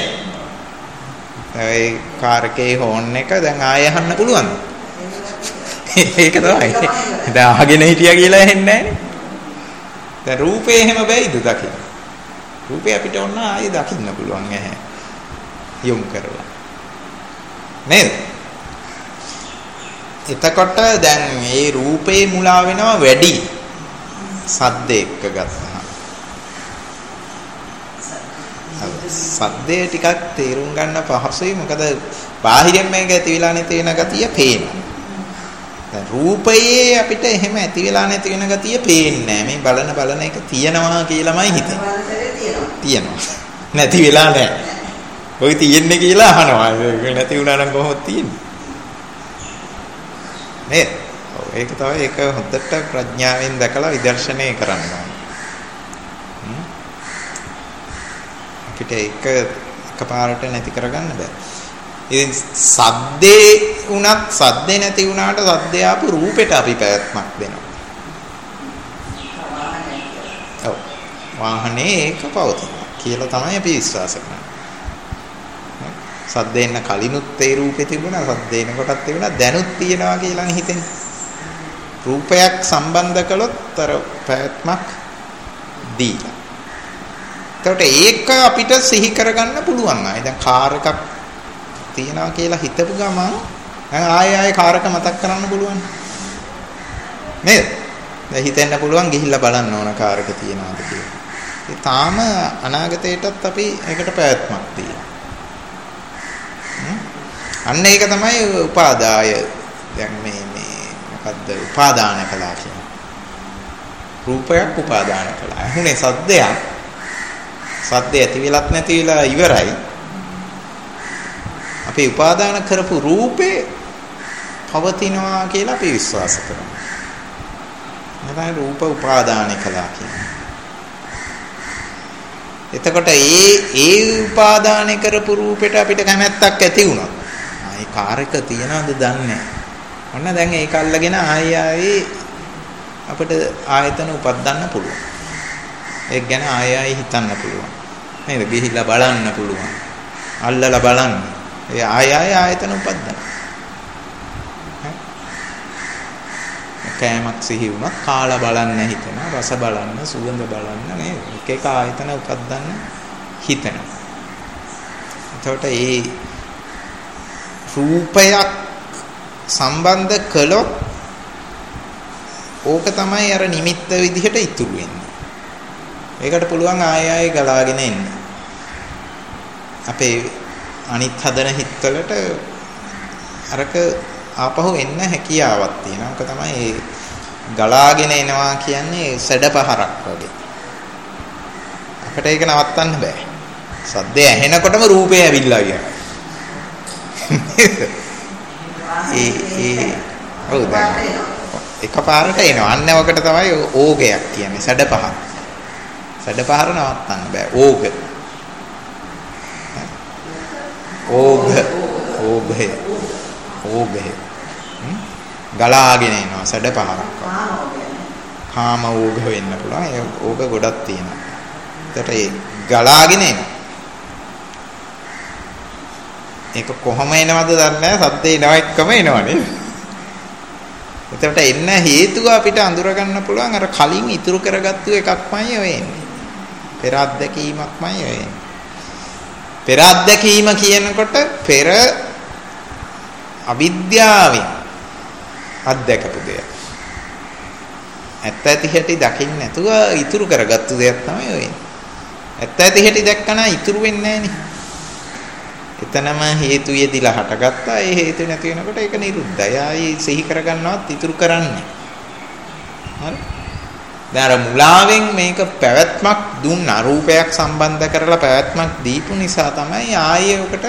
ඒ කාර් එකේ හෝන් එක දැන් ආයෙ අහන්න පුළුවන්ද? ඒක තමයි. දැන් අහගෙන හිටියා කියලා ඇහෙන්නේ නැහැනේ. දැන් රූපේ එහෙම බැයිද දකින්න? රූපේ අපිට ඕන ආයෙ දකින්න පුළුවන් ඇහැ. යොමු කරලා. නේද? එතකොට දැන් මේ රූපේ මුලා වෙනවා වැඩි සද්ද එක්ක ගත්තා. සද්දේ ටිකක් තේරුම් ගන්න පහසුයි. මොකද බාහිරින් මේක ඇති වෙලා නැති වෙන ගතිය පේනවා. දැන් රූපයේ අපිට එහෙම ඇති වෙලා නැති වෙන ගතිය පේන්නේ නැහැ. මේ බලන එක තියනවා කියලාමයි හිතෙන්නේ. තියනවා. නැති වෙලා නැහැ. ඔය තියෙන්නේ කියලා අහනවා. නැති වුණා නම් කොහොමද තියෙන්නේ? නේද? ඔව් ඒක තමයි ඒක හොද්දට ප්‍රඥාවෙන් දැකලා විදර්ශනය කරන්න ඕනේ. අපිට ඒක එකපාරට නැති කරගන්න බෑ. ඉතින් සද්දේ උනත් සද්දේ නැති වුණාට සද්දේ ආපු රූපෙට අපි පැවැත්මක් දෙනවා. ඔව්. වාහනේ ඒක පවතිනවා කියලා තමයි අපි විශ්වාස කරන්නේ. සද්දේන්න කලිනුත් ඒ රූපේ තිබුණා සද්දේන කොටත් තිබුණා දැනුත් තියනවා කියලා හිතෙන්නේ. රූපයක් සම්බන්ධ කළොත් අර පැවැත්මක් දීලා. එතකොට ඒක අපිට සිහි කරගන්න පුළුවන්. දැන් කාර් එකක් තියනවා කියලා හිතපු ගමන් ආයෙ කාර් එක මතක් කරන්න පුළුවන්. නේද? දැන් හිතෙන්න පුළුවන් ගිහිල්ලා බලන්න ඕන කාර් එක තියනවාද කියලා. ඒ තාම අනාගතයටත් අපි ඒකට පැවැත්මක් තියෙනවා. අන්න ඒක තමයි උපාදාය. දැන් මේ මොකද්ද උපාදාන කළා කියන්නේ? රූපයක් උපාදාන කළා. ඇහුනේ සද්දයක්. සද්දය ඇති වෙලත් නැති වෙලා ඉවරයි. අපි උපාදාන කරපු රූපේ පවතිනවා කියලා අපි විශ්වාස කරනවා. නැත්නම් රූප උපාදාන කළා කියන්නේ. එතකොට ඒ උපාදාන කරපු රූපෙට අපිට කැමැත්තක් ඇති වුණා. ආයි කාර් එක තියනවද දන්නේ නැහැ. ඔන්න දැන් ඒක අල්ලගෙන ආයෙ අපිට ආයතන උපදින්න පුළුවන්. ඒක ගැන ආයෙ හිතන්න පුළුවන්. නේද? ගිහිල්ලා බලන්න පුළුවන්. අල්ලලා බලන්න. ඒ ආයෙ ආයතන උපදින්න. කෑමක් සිහි වුණා කාලා බලන්න හිතෙනවා. රස බලන්න, සුගඳ බලන්න නේද? එක එක ආයතන උපදින්න හිතෙනවා. එතකොට ඒ රූපයක් සම්බන්ධ කළොත් ඕක තමයි අර නිමිත්ත විදිහට ඉතුරු වෙන්නේ. ඒකට පුළුවන් ආයෙ ගලාගෙන එන්න. අපේ අනිත් හදන හිතවලට අරක ආපහු එන්න හැකියාවක් තියෙනවා. ඒක තමයි ඒ ගලාගෙන එනවා කියන්නේ සැඩපහරක් වගේ. අපිට ඒක නවත්තන්න බෑ. සද්දය ඇහෙනකොටම රූපය ඇවිල්ලා ගියා. ඔව් දැන් එකපාරට එනවා. අන්න ඔකට තමයි ඕගයක් කියන්නේ සැඩපහර. සැඩපහර නවත්තන්න බෑ. ඕගය ගලාගෙන එනවා සැඩපහරක්. කාම ඕග වෙන්න පුළුවන්. ඒ ඕග ගොඩක් තියෙනවා. ඒකට ඒ ගලාගෙන එනවා. ඒක කොහොම එනවද දන්නේ නැහැ. සද්දේ එනවා එක්කම එනවනේ. එතකොට එන්න හේතුව අපිට අඳුර ගන්න පුළුවන් අර කලින් ඉතුරු කරගත්තු එකක්මයි ඔය එන්නේ. පෙර අත්දැකීමක්මයි ඔය එන්නේ. පෙර අත්දැකීම කියනකොට පෙර අවිද්‍යාවෙන් අත්දැකපු දෙයක්. ඇත්ත ඇති හැටි දකින්න නැතුව ඉතුරු කරගත්තු දෙයක් තමයි ඔය එන්නේ. ඇත්ත ඇති හැටි දැක්කම ඉතුරු වෙන්නේ නැහනේ. එතනම හේතු යෙදිලා හටගත්තා. ඒ හේතු නැති වෙනකොට ඒක නිරුද්ධයි. ආයි සිහි කරගන්නවත් ඉතුරු කරන්නේ. හරි. දැන් අර මුලාවෙන් මේක පැවැත්මක් දුන්න රූපයක් සම්බන්ධ කරලා පැවැත්මක් දීපු නිසා තමයි ආයේ ඔකට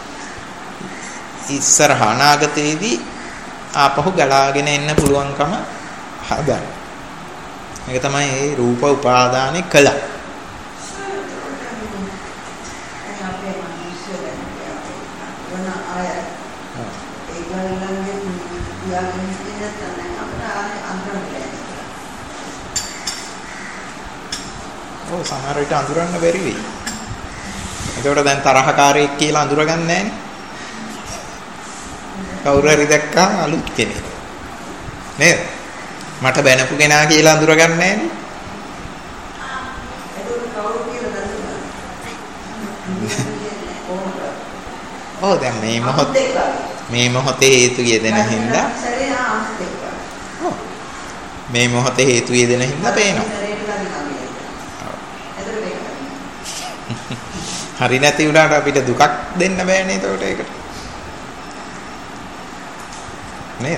ඉස්සරහ අනාගතයේදී ආපහු ගලාගෙන එන්න පුළුවන්කම හදන්නේ. මේක තමයි මේ රූප උපාදානෙ කළා. සමහර විට අඳුරන්න බැරි වෙයි. එතකොට දැන් තරහකාරයෙක් කියලා අඳුරගන්නේ නැහැ නේ. කවුරු හරි දැක්කම අලුත් කෙනෙක්. නේද? මට බැනපු කෙනා කියලා අඳුරගන්නේ නැහැ නේ. ඔව් දැන් මේ මොහොතේ හේතු යෙදෙන හින්දා මේ මොහොතේ හේතු යෙදෙන හින්දා පේනවා. හරි නැති උනාට අපිට දුකක් දෙන්න බෑනේ එතකොට ඒකට. නේද?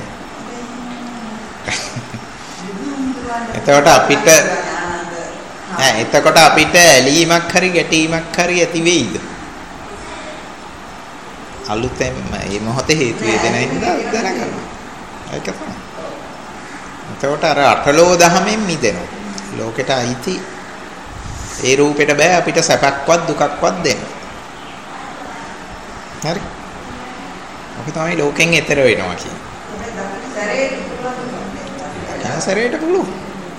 එතකොට අපිට ඇලීමක් හරි ගැටීමක් හරි ඇති වෙයිද? අලුතෙන්ම මේ මොහොතේ හේතු වේදෙන හින්දා දැනගන්න. ඒක තමයි. එතකොට අර අටලෝ දහමෙන් මිදෙනවා. ලෝකෙට අයිති ඒ රූපෙට බෑ අපිට සැපක්වත් දුකක්වත් දෙන්න. හරි. අපි තමයි ලෝකෙන් එතර වෙනවා කියන්නේ. සැරේට පුළුවන්.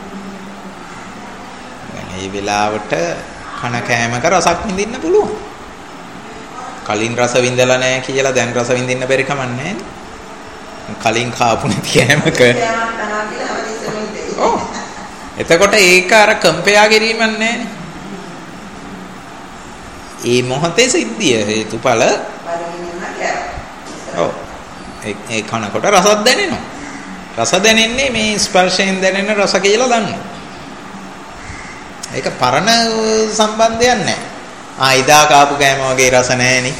මේ වෙලාවට කන කෑමක රසක් විඳින්න පුළුවන්. කලින් රස විඳලා නැහැ කියලා දැන් රස විඳින්න බැරි කමක් නැහැ. කලින් කාපු නැති කෑමක. ඔව්. එතකොට ඒක අර කම්පෙයා කිරීමක් නැහැ. ඒ මොහොතේ සිද්ධිය හේතුඵල. ඔව්. ඒ කනකොට රසක් දැනෙනවා. රස දැනෙන්නේ මේ ස්පර්ශයෙන් දැනෙන රස කියලා දන්නවා. ඒක පරණ සම්බන්ධයක් නැහැ. ඉදා කාපු කෑම වගේ රස නැහෙනි.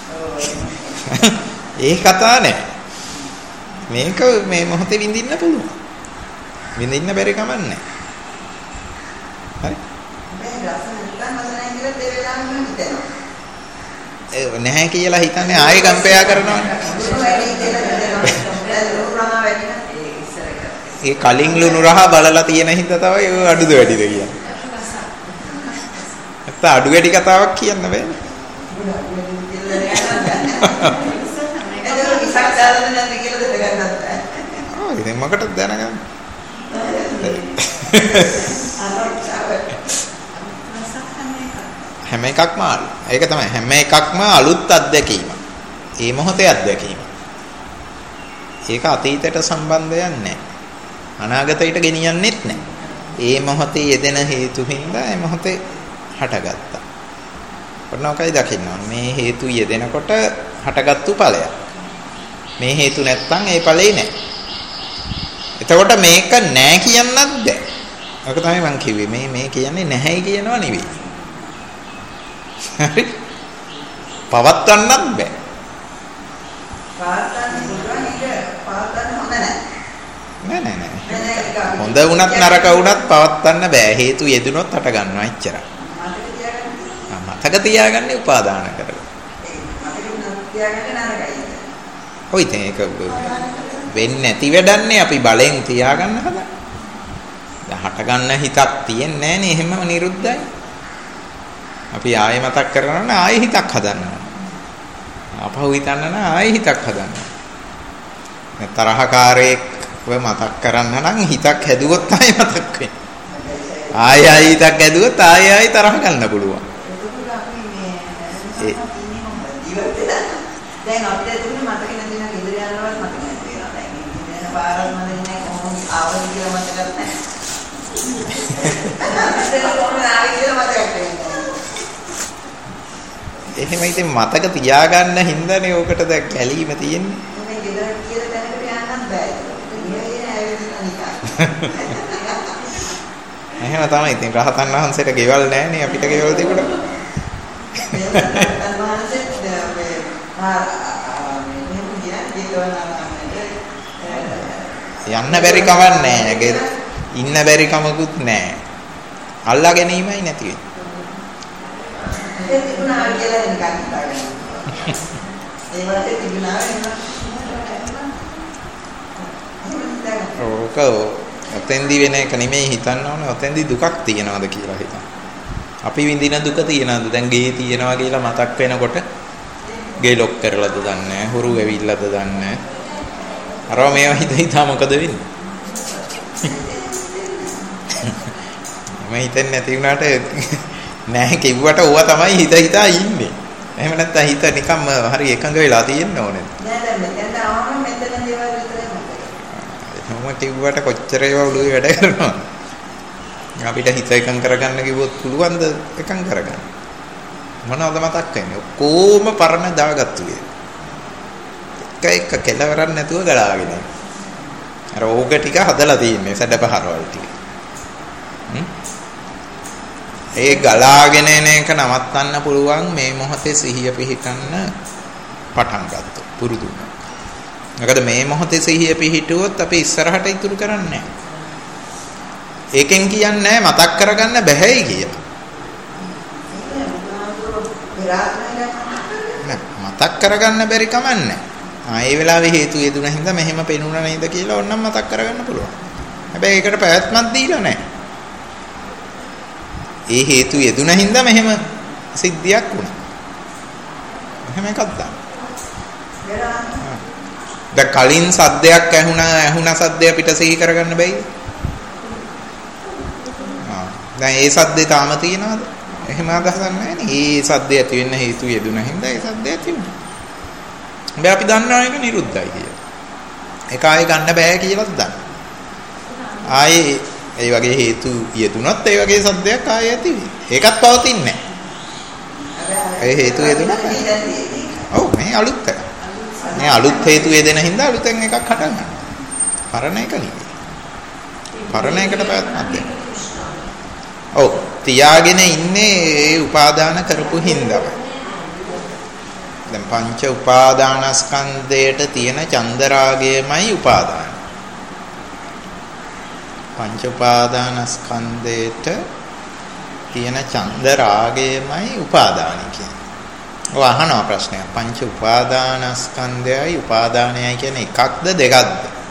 ඒ කතා නැහැ. මේක මේ මොහොතේ විඳින්න පුළුවන්. විඳින්න බැරි කමක් නැහැ. හරි? මේ රස නැත්නම් රස නැහැ කියලා දෙවියන් හිතනවා. ඒ නැහැ කියලා හිතන්නේ ආයෙ කම්පයා කරනවනේ. ඒ කලින් ලුණු රහ බලලා තියෙන හින්දා තමයි ඔය අඩුද වැඩිද කියන්නේ. නැත්නම් අඩු වැඩි කතාවක් කියන්න බෑනේ. ඔව් ඉතින් මොකටද දැනගන්නේ? හැම එකක්ම ඒක තමයි හැම එකක්ම අලුත් අත්දැකීම. ඒ මොහොතේ අත්දැකීම. ඒක අතීතයට සම්බන්ධයක් නැහැ. අනාගතයට ගෙනියන්නෙත් නැහැ. ඒ මොහොතේ යෙදෙන හේතු හින්දා ඒ මොහොතේ හටගත්තා. ඔන්නෝකයි දකින්න ඕනේ. මේ හේතු යෙදෙනකොට හටගත්තු ඵලයක්. මේ හේතු නැත්තම් ඒ ඵලෙයි නැහැ. එතකොට මේක නැහැ කියන්නත් බෑ. ඒක තමයි මම කිව්වේ. මේ කියන්නේ නැහැයි කියනවා නෙවෙයි. හරි? පවත්වන්නත් බෑ. පවත්වන්න පුළුවන් ඒක පවත්වන්න හොඳ නැහැ. නෑ. හොඳ වුණත් නරක වුණත් පවත්වන්න බෑ. හේතු යෙදුනොත් හට ගන්නවා එච්චරයි. මතක තියාගන්නේ උපාදාන කරලා. ඔය ඉතින් ඒක වෙන්නේ නැති වැඩන්නේ අපි බලෙන් තියාගන්න හදා. දැන් හට ගන්න හිතක් තියෙන්නේ නැහනේ එහෙමම නිරුද්ධයි. අපි ආයෙ මතක් කරනවා නම් ආයෙ හිතක් හදන්නවා. අපහු හිතන්න නම් ආයෙ හිතක් හදන්නවා. මේ තරහකාරයෙක්ව මතක් කරන්න නම් හිතක් හැදුවොත් ආයෙ මතක් වෙන්නේ. ආයෙ හිතක් හැදුවොත් ආයෙ තරහ ගන්න පුළුවන්. දැන් අපිට දුන්නේ මතක නැති නම් ඉදිරිය යනවත් මතක නැති වෙනවා. දැන් ඉන්න පාරක් මතක නැහැ කොහොමද ආවද කියලා මතකත් නැහැ. ඒක කොහොමද ආවේ කියලා මතකත් නැහැ. එහෙම ඉතින් මතක තියාගන්න හින්දානේ ඕකට දැන් ගැලීම තියෙන්නේ. මේ ගෙදර කියලා දැනකට යන්නත් බෑ. ඉන්නේ ඇවිල්ලා නිකන්. එහෙම තමයි. ඉතින් රහතන් වහන්සේට ගෙවල් නැහැනේ අපිට ගෙවල් තිබුණා. මේ රහතන් වහන්සේ යන්න බැරි කමක් නැහැ. ඉන්න බැරි කමකුත් නැහැ. අල්ලා ගැනීමයි නැති වෙන්නේ. ඒක තිබුණා කියලා නිකන් හිතාගන්න. ඒ වගේ තිබුණා ඕක ඔතෙන්දි වෙන එක නෙමෙයි හිතන්න ඕනේ. ඔතෙන්දි දුකක් තියනවාද කියලා හිතන්න. අපි විඳින දුක තියනවාද? දැන් ගේ තියනවා කියලා මතක් වෙනකොට ගේ ලොක් කරලාද දන්නේ නැහැ. හුරු වෙවිල්ලාද දන්නේ නැහැ. අරව මේවා හිතා මොකද වෙන්නේ? මම හිතන්නේ නැති වුණාට නැහැ කිව්වට ඕවා තමයි හිතා ඉන්නේ. එහෙම නැත්නම් හිත නිකම්ම හරි එකඟ වෙලා තියෙන්න ඕනේ. නෑ දැන් මෙතන ආවම මෙතන දේවල් විතරයි මතක. එහෙම කිව්වට කොච්චර ඒවා උළුවේ වැඩ කරනවද? අපිට හිත එකඟ කරගන්න කිව්වොත් පුළුවන් ද එකඟ කරගන්න? මොනවද මතක් වෙන්නේ? කොහොම පරණ දාගත්තු එක කෙලවරක් නැතුව ගලාගෙන. අර ඕක ටික හදලා තියෙන්නේ සැඩපහරවල් ටික. ඒ ගලාගෙන එන එක නවත්තන්න පුළුවන් මේ මොහොතේ සිහිය පිහිටන්න පටන් ගත්තොත් පුරුදු වුණා. මොකද මේ මොහොතේ සිහිය පිහිටුවොත් අපි ඉස්සරහට ඉතුරු කරන්නේ නැහැ. ඒකෙන් කියන්නේ මතක් කරගන්න බැහැයි කියලා. මතක් කරගන්න බැරි කමන්නේ. ඒ වෙලාවේ හේතු යෙදුන හින්දා මෙහෙම පෙනුණා නේද කියලා ඕනනම් මතක් කරගන්න පුළුවන්. හැබැයි ඒකට පැවැත්මක් දීලා නැහැ. ඒ හේතු යෙදුන හින්දා මෙහෙම සිද්ධියක් වුණා. එහෙම එකක් දාන්න. දැන් කලින් සද්දයක් ඇහුණ සද්දය පිට සිහි කරගන්න බැයිද? දැන් ඒ සද්දේ තාම තියෙනවද? එහෙම අදහසක් නැහැ නේ. ඒ සද්දේ ඇති වෙන්න හේතු යෙදුන හින්දා ඒ සද්දේ ඇති වුණා. හැබැයි අපි දන්නවා ඒක නිරුද්ධයි කියලා. ඒක ආයේ ගන්න බෑ කියලාත් දන්නවා. ආයේ ඒ වගේ හේතු යෙදුනොත් ඒ වගේ සද්දයක් ආයේ ඇති වෙයි. ඒකත් පවතින්නේ නැහැ. ඒ හේතු යෙදුනොත් ඔව් මේ අලුත් එක. මේ අලුත් හේතු යෙදෙන හින්දා අලුතෙන් එකක් හට ගන්නවා. පරණ එක නෙවෙයි. පරණ එකට පැවැත්මක් දෙන්න. ඔව් තියාගෙන ඉන්නේ ඒ උපාදාන කරපු හින්දාමයි. දැන් පංච උපාදානස්කන්ධයට තියෙන චන්දරාගයමයි උපාදාන. පංච උපාදානස්කන්ධයට තියෙන චන්දරාගයමයි උපාදාන කියන්නේ. ඔය අහනවා ප්‍රශ්නයක්. පංච උපාදානස්කන්ධයයි උපාදානයයි කියන්නේ එකක්ද දෙකක්ද?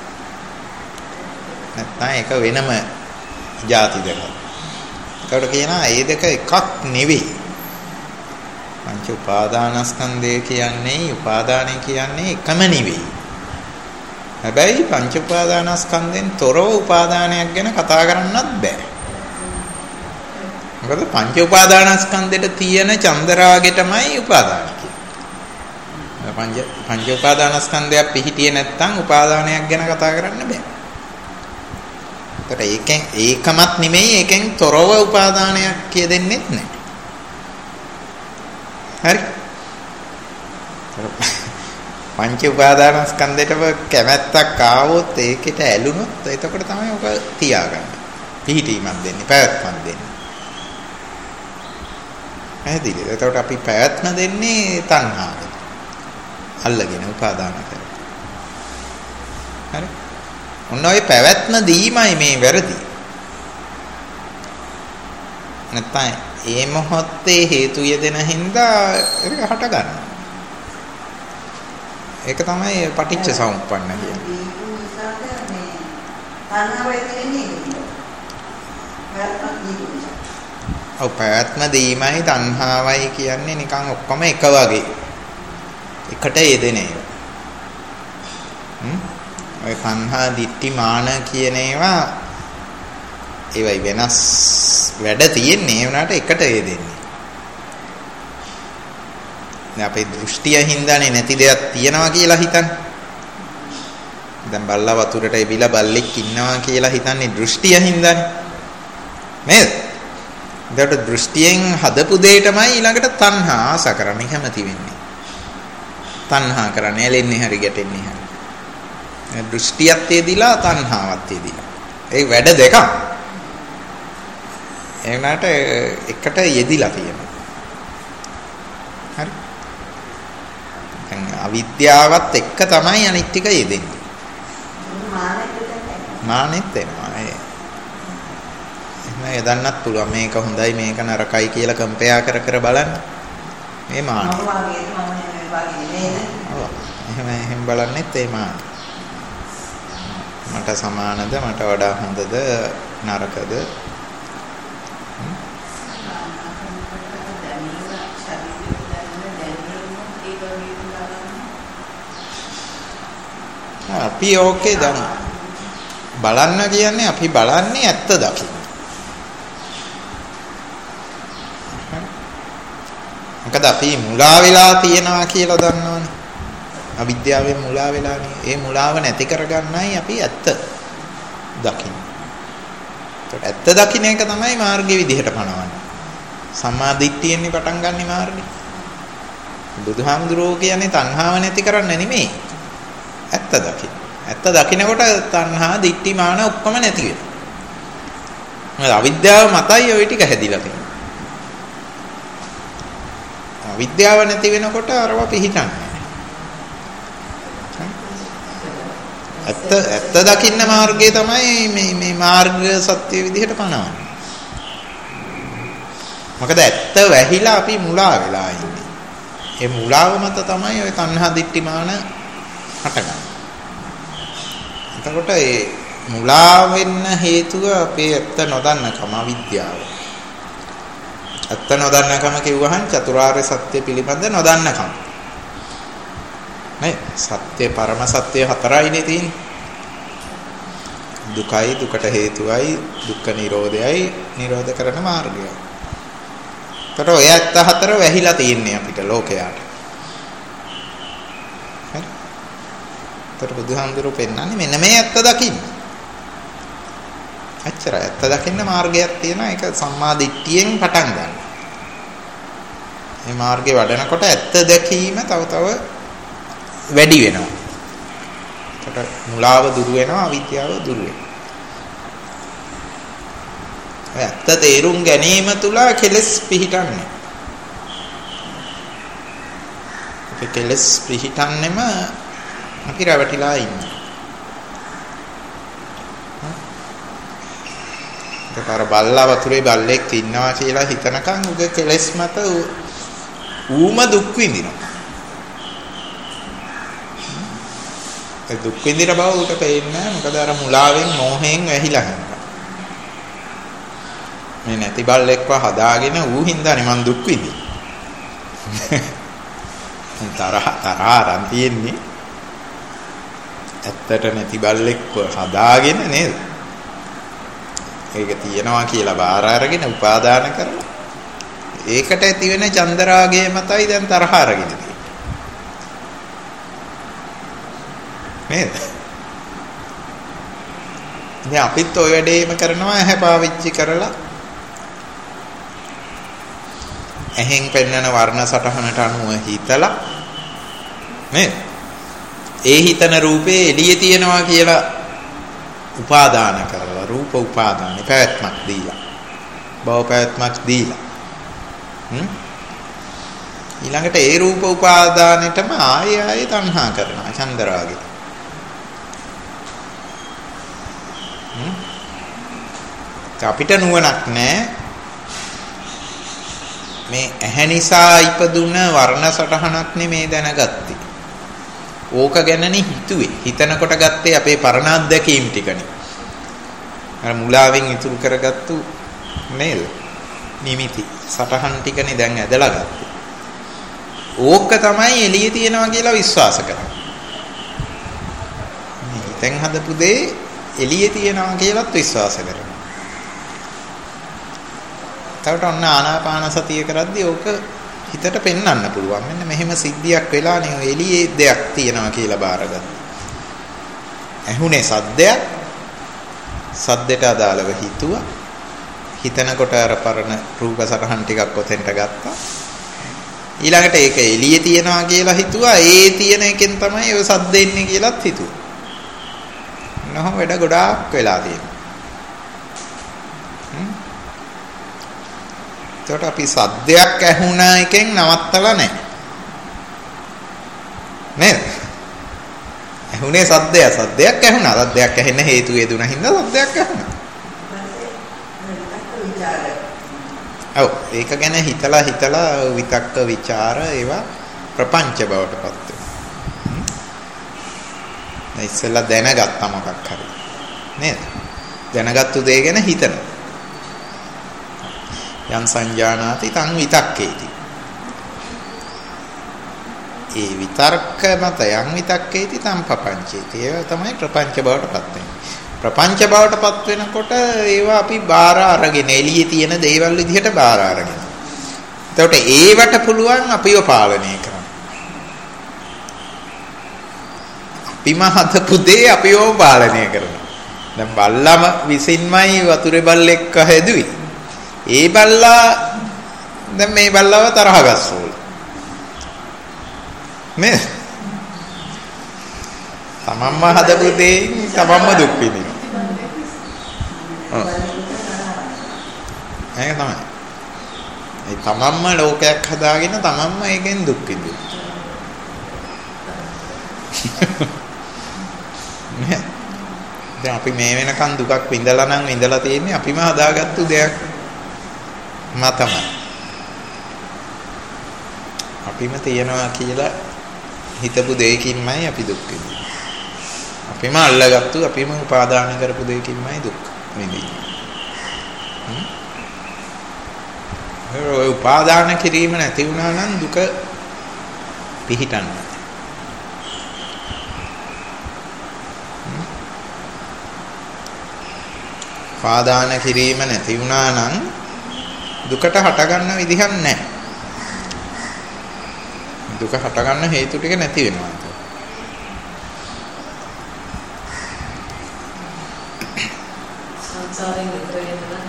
නැත්නම් ඒක වෙනම ಜಾති දෙකක්. ඒකට කියනවා මේ දෙක එකක් නෙවෙයි. පංච උපාදානස්කන්ධය කියන්නේ උපාදානය කියන්නේ එකම නෙවෙයි. හැබැයි පංච උපාදානස්කන්ධෙන් තොරව උපාදානයක් ගැන කතා කරන්නත් බෑ. මොකද පංච උපාදානස්කන්ධෙට තියෙන චන්දරාගෙටමයි උපාදාන කියන්නේ. පංච උපාදානස්කන්ධයක් පිහිටියේ නැත්නම් උපාදානයක් ගැන කතා කරන්න බෑ. ඒකට ඒකමත් නෙමෙයි ඒකෙන් තොරව උපාදානයක් කියදෙන්නෙත් නැහැ. හරි. පංච උපාදානස්කන්ධයට කැමැත්තක් ආවොත් ඒකට ඇලුනොත් එතකොට තමයි ඔක තියාගන්න. පිහිටීමක් දෙන්නේ, පැවැත්මක් දෙන්නේ. පැහැදිලිද? එතකොට අපි පැවැත්ම දෙන්නේ තණ්හාවට. අල්ලගෙන උපාදාන කරලා. හරි. ඔන්න ඔය පැවැත්ම දීමයි මේ වැරදි. නැත්නම් ඒ මොහොතේ හේතු යෙදෙන හින්දා ඒක හට ගන්නවා. ඒක තමයි පටිච්ච සමුප්පන්න කියන්නේ. ඔව් පැවැත්ම දීමයි තණ්හාවයි කියන්නේ නිකන් ඔක්කොම එක වගේ. එකට යෙදෙන ඒවා. ඔය තණ්හා දිට්ඨි මාන කියන ඒවා ඒවයි වෙනස් වැඩ තියෙන්නේ ඒ වුණාට එකට යෙදෙන්නේ. දැන් අපේ දෘෂ්ටිය හින්දානේ නැති දෙයක් තියනවා කියලා හිතන්නේ. දැන් බල්ලා වතුරට එවිලා බල්ලෙක් ඉන්නවා කියලා හිතන්නේ දෘෂ්ටිය හින්දානේ. නේද? ඒකට දෘෂ්ටියෙන් හදපු දෙයටමයි ඊළඟට තණ්හා ආස කරන්නේ කැමති වෙන්නේ. තණ්හා කරන්නේ ඇලෙන්නේ හරි ගැටෙන්නේ හරි. දෘෂ්ටියත් යෙදිලා තණ්හාවත් යෙදිලා. ඒ වැඩ දෙකක්. ඒ වුණාට එකට යෙදිලා තියෙනවා. හරි. දැන් අවිද්‍යාවත් එක්ක තමයි අනිත් ටික යෙදෙන්නේ. මානෙත් එනවා. එහෙනම් යදන්නත් පුළුවන් මේක හොඳයි මේක නරකයි කියලා කම්පෙයා කර කර බලන්න. මේ මානෙ. එහෙම බලන්නෙත් ඒ මානෙ. මට සමානද මට වඩා හොඳද නරකද? අපි ඕකේ දැන් බලන්න කියන්නේ අපි බලන්නේ ඇත්ත දකින්න. මොකද අපි මුලා වෙලා තියනවා කියලා දන්නවනේ. අවිද්‍යාවෙන් මුලා වෙලානේ. ඒ මුලාව නැති කරගන්නයි අපි ඇත්ත දකින්නේ. ඒත් ඇත්ත දකින්න එක තමයි මාර්ගයේ විදිහට පනවන්නේ. සම්මා දිට්ඨියෙන්නේ පටන් ගන්න මාර්ගය. බුදුහාමුදුරුවෝ කියන්නේ තණ්හාව නැති කරන්න නෙමෙයි. ඇත්ත දකින්න. ඇත්ත දකින්නකොට තණ්හා, දිට්ඨි, මාන ඔක්කොම නැති වෙනවා. අවිද්‍යාව මතයි ওই ටික හැදිලා තියෙන්නේ. අවිද්‍යාව නැති වෙනකොට අරව පිහිටන්නේ. ඇත්ත දකින්න මාර්ගය තමයි මේ මාර්ග සත්‍ය විදිහට පනවන්නේ. මොකද ඇත්ත වැහිලා අපි මුලා වෙලා ඉන්නේ. ඒ මුලාව මත තමයි ওই තණ්හා, දිට්ඨි, මාන හටගන්නේ. එතකොට ඒ මුලා වෙන්න හේතුව අපේ ඇත්ත නොදන්නකම අවිද්‍යාව. ඇත්ත නොදන්නකම කිව්වහන් චතුරාර්ය සත්‍ය පිළිබඳ නොදන්නකම. නේ සත්‍ය පරම සත්‍ය හතරයිනේ තියෙන්නේ. දුකයි, දුකට හේතුවයි, දුක්ඛ නිරෝධයයි, නිරෝධ කරන මාර්ගයයි. එතකොට ඔය ඇත්ත හතර වැහිලා තියෙන්නේ අපිට ලෝකයට. හරි. එතකොට බුදුහාමුදුරුවෝ පෙන්නන්නේ මෙන්න මේ ඇත්ත දකින්න. අච්චර ඇත්ත දකින්න මාර්ගයක් තියෙනවා. ඒක සම්මා දිට්ඨියෙන් පටන් ගන්න. මේ මාර්ගේ වඩනකොට ඇත්ත දැකීම තව තව වැඩි වෙනවා. එතකොට මුලාව දුරු වෙනවා, අවිද්‍යාව දුරු වෙනවා. ඇත්ත තේරුම් ගැනීම තුල කෙලෙස් පිහිටන්නේ. ඒ කෙලෙස් පිහිටන්නෙම අපි රැවටිලා ඉන්නේ. ඒතර බල්ලා වතුරේ බල්ලෙක් ඉන්නවා කියලා හිතනකන් උගේ කෙලෙස් මත ඌම දුක් විඳිනවා. ඒ දුක් විඳින බව උට පේන්නේ මොකද අර මුලාවෙන් මෝහයෙන් වැහිලා යනවා. මේ නැති බල්ලෙක්ව හදාගෙන ඌ හින්දානේ මං දුක් විඳින්නේ. තරහාරන් තියෙන්නේ. ඇත්තට නැති බල්ලෙක්ව හදාගෙන නේද? ඒක තියනවා කියලා බාර අරගෙන උපාදාන කරලා ඒකට ඇති වෙන චන්දරාගය මතයි දැන් තරහ අරගෙන තියෙන්නේ. නේද? දැන් අපිත් ඔය වැඩේම කරනවා ඇහැ පාවිච්චි කරලා ඇහෙන් පෙන්වන වර්ණ සටහනට අනුව හිතලා නේද? ඒ හිතන රූපේ එළියේ තියෙනවා කියලා උපාදාන කරලා රූප උපාදාන පැවැත්මක් දීලා භව පැවැත්මක් දීලා ඊළඟට ඒ රූප උපාදානෙටම ආයෙ තණ්හා කරනවා චන්දරාගය. අපිට නුවණක් නැහැ මේ ඇහැ නිසා ඉපදුන වර්ණ සටහනක් නෙමේ දැනගත්තේ. ඕක ගැනනේ හිතුවේ. හිතනකොට ගත්තේ අපේ පරණ අත්දැකීම් ටිකනේ. අර මුලාවෙන් ඉතුරු කරගත්තු නේද? නිමිති සටහන් ටිකනේ දැන් ඇදලා ගත්තේ. ඕක තමයි එළියේ තියනවා කියලා විශ්වාස කරන්නේ. මේ හිතෙන් හදපු දේ එළියේ තියනවා කියලාත් විශ්වාස කරනවා. තවට ඔන්න ආනාපාන සතිය කරද්දී ඕක හිතට පෙන්වන්න පුළුවන්. මෙන්න මෙහෙම සිද්ධියක් වෙලානේ ඔය එළියේ දෙයක් තියෙනවා කියලා බාරගත්තා. ඇහුනේ සද්දයක්. සද්දට අදාළව හිතුවා. හිතනකොට අර පරණ රූප සටහන් ටිකක් ඔතෙන්ට ගත්තා. ඊළඟට ඒක එළියේ තියනවා කියලා හිතුවා. ඒ තියෙන එකෙන් තමයි ඔය සද්ද එන්නේ කියලාත් හිතුවා. නහම වැඩ ගොඩාක් වෙලා තියෙනවා. ඒකට අපි සද්දයක් ඇහුණ එකෙන් නවත්තලා නැහැ. නේද? ඇහුනේ සද්දයක් ඇහුණා. සද්දයක් ඇහෙන්න හේතු වේදුණා හින්දා සද්දයක් ඇහුණා. ඔව් ඒක ගැන හිතලා විතක්ක ਵਿਚාර ඒවා ප්‍රපංච බවට පත් වෙනවා. ඉස්සෙල්ලා දැනගත්තා මොකක් හරි නේද? දැනගත්තු දේ ගැන හිතනවා. යං සංජානාති තං විතක්කේති. ඒ විතර්ක මත යං විතක්කේති තං පපංචේති. ඒවා තමයි ප්‍රපංච බවට පත් වෙන්නේ. ප්‍රපංච බවට පත් වෙනකොට ඒවා අපි බාර අරගෙන එළියේ තියෙන දේවල් විදිහට බාර අරගෙන. එතකොට ඒවට පුළුවන් අපිව පාලනය කරන්න. අපිම හදපු දේ අපිව පාලනය කරනවා. දැන් බල්ලම විසින්මයි වතුරේ බල්ලෙක් හැදුවේ. ඒ බල්ලා දැන් මේ බල්ලව තරහ ගස්සෝල. මේ තමන්ම හදපු දේ තමන්ම දුක් විඳිනවා. ඒක තමයි. ඒ තමන්ම ලෝකයක් හදාගෙන තමන්ම ඒකෙන් දුක් විඳිනවා. දැන් අපි මේ වෙනකන් දුකක් විඳලා නම් විඳලා තියෙන්නේ අපිම හදාගත්තු දෙයක් මතමයි. අපිම තියනවා කියලා හිතපු දෙයකින්මයි අපි දුක් විඳින්නේ. අපිම අල්ලගත්තු අපිම උපාදාන කරපු දෙයකින්මයි දුක් විඳින්නේ. ඔය උපාදාන කිරීම නැති වුණා නම් දුක පිහිටන්නේ. උපාදාන කිරීම නැති වුණා නම් දුකට හටගන්න විදිහක් නැහැ. දුක හටගන්න හේතු ටික නැති වෙනවා. සංසාරයෙන් විතර වෙනවා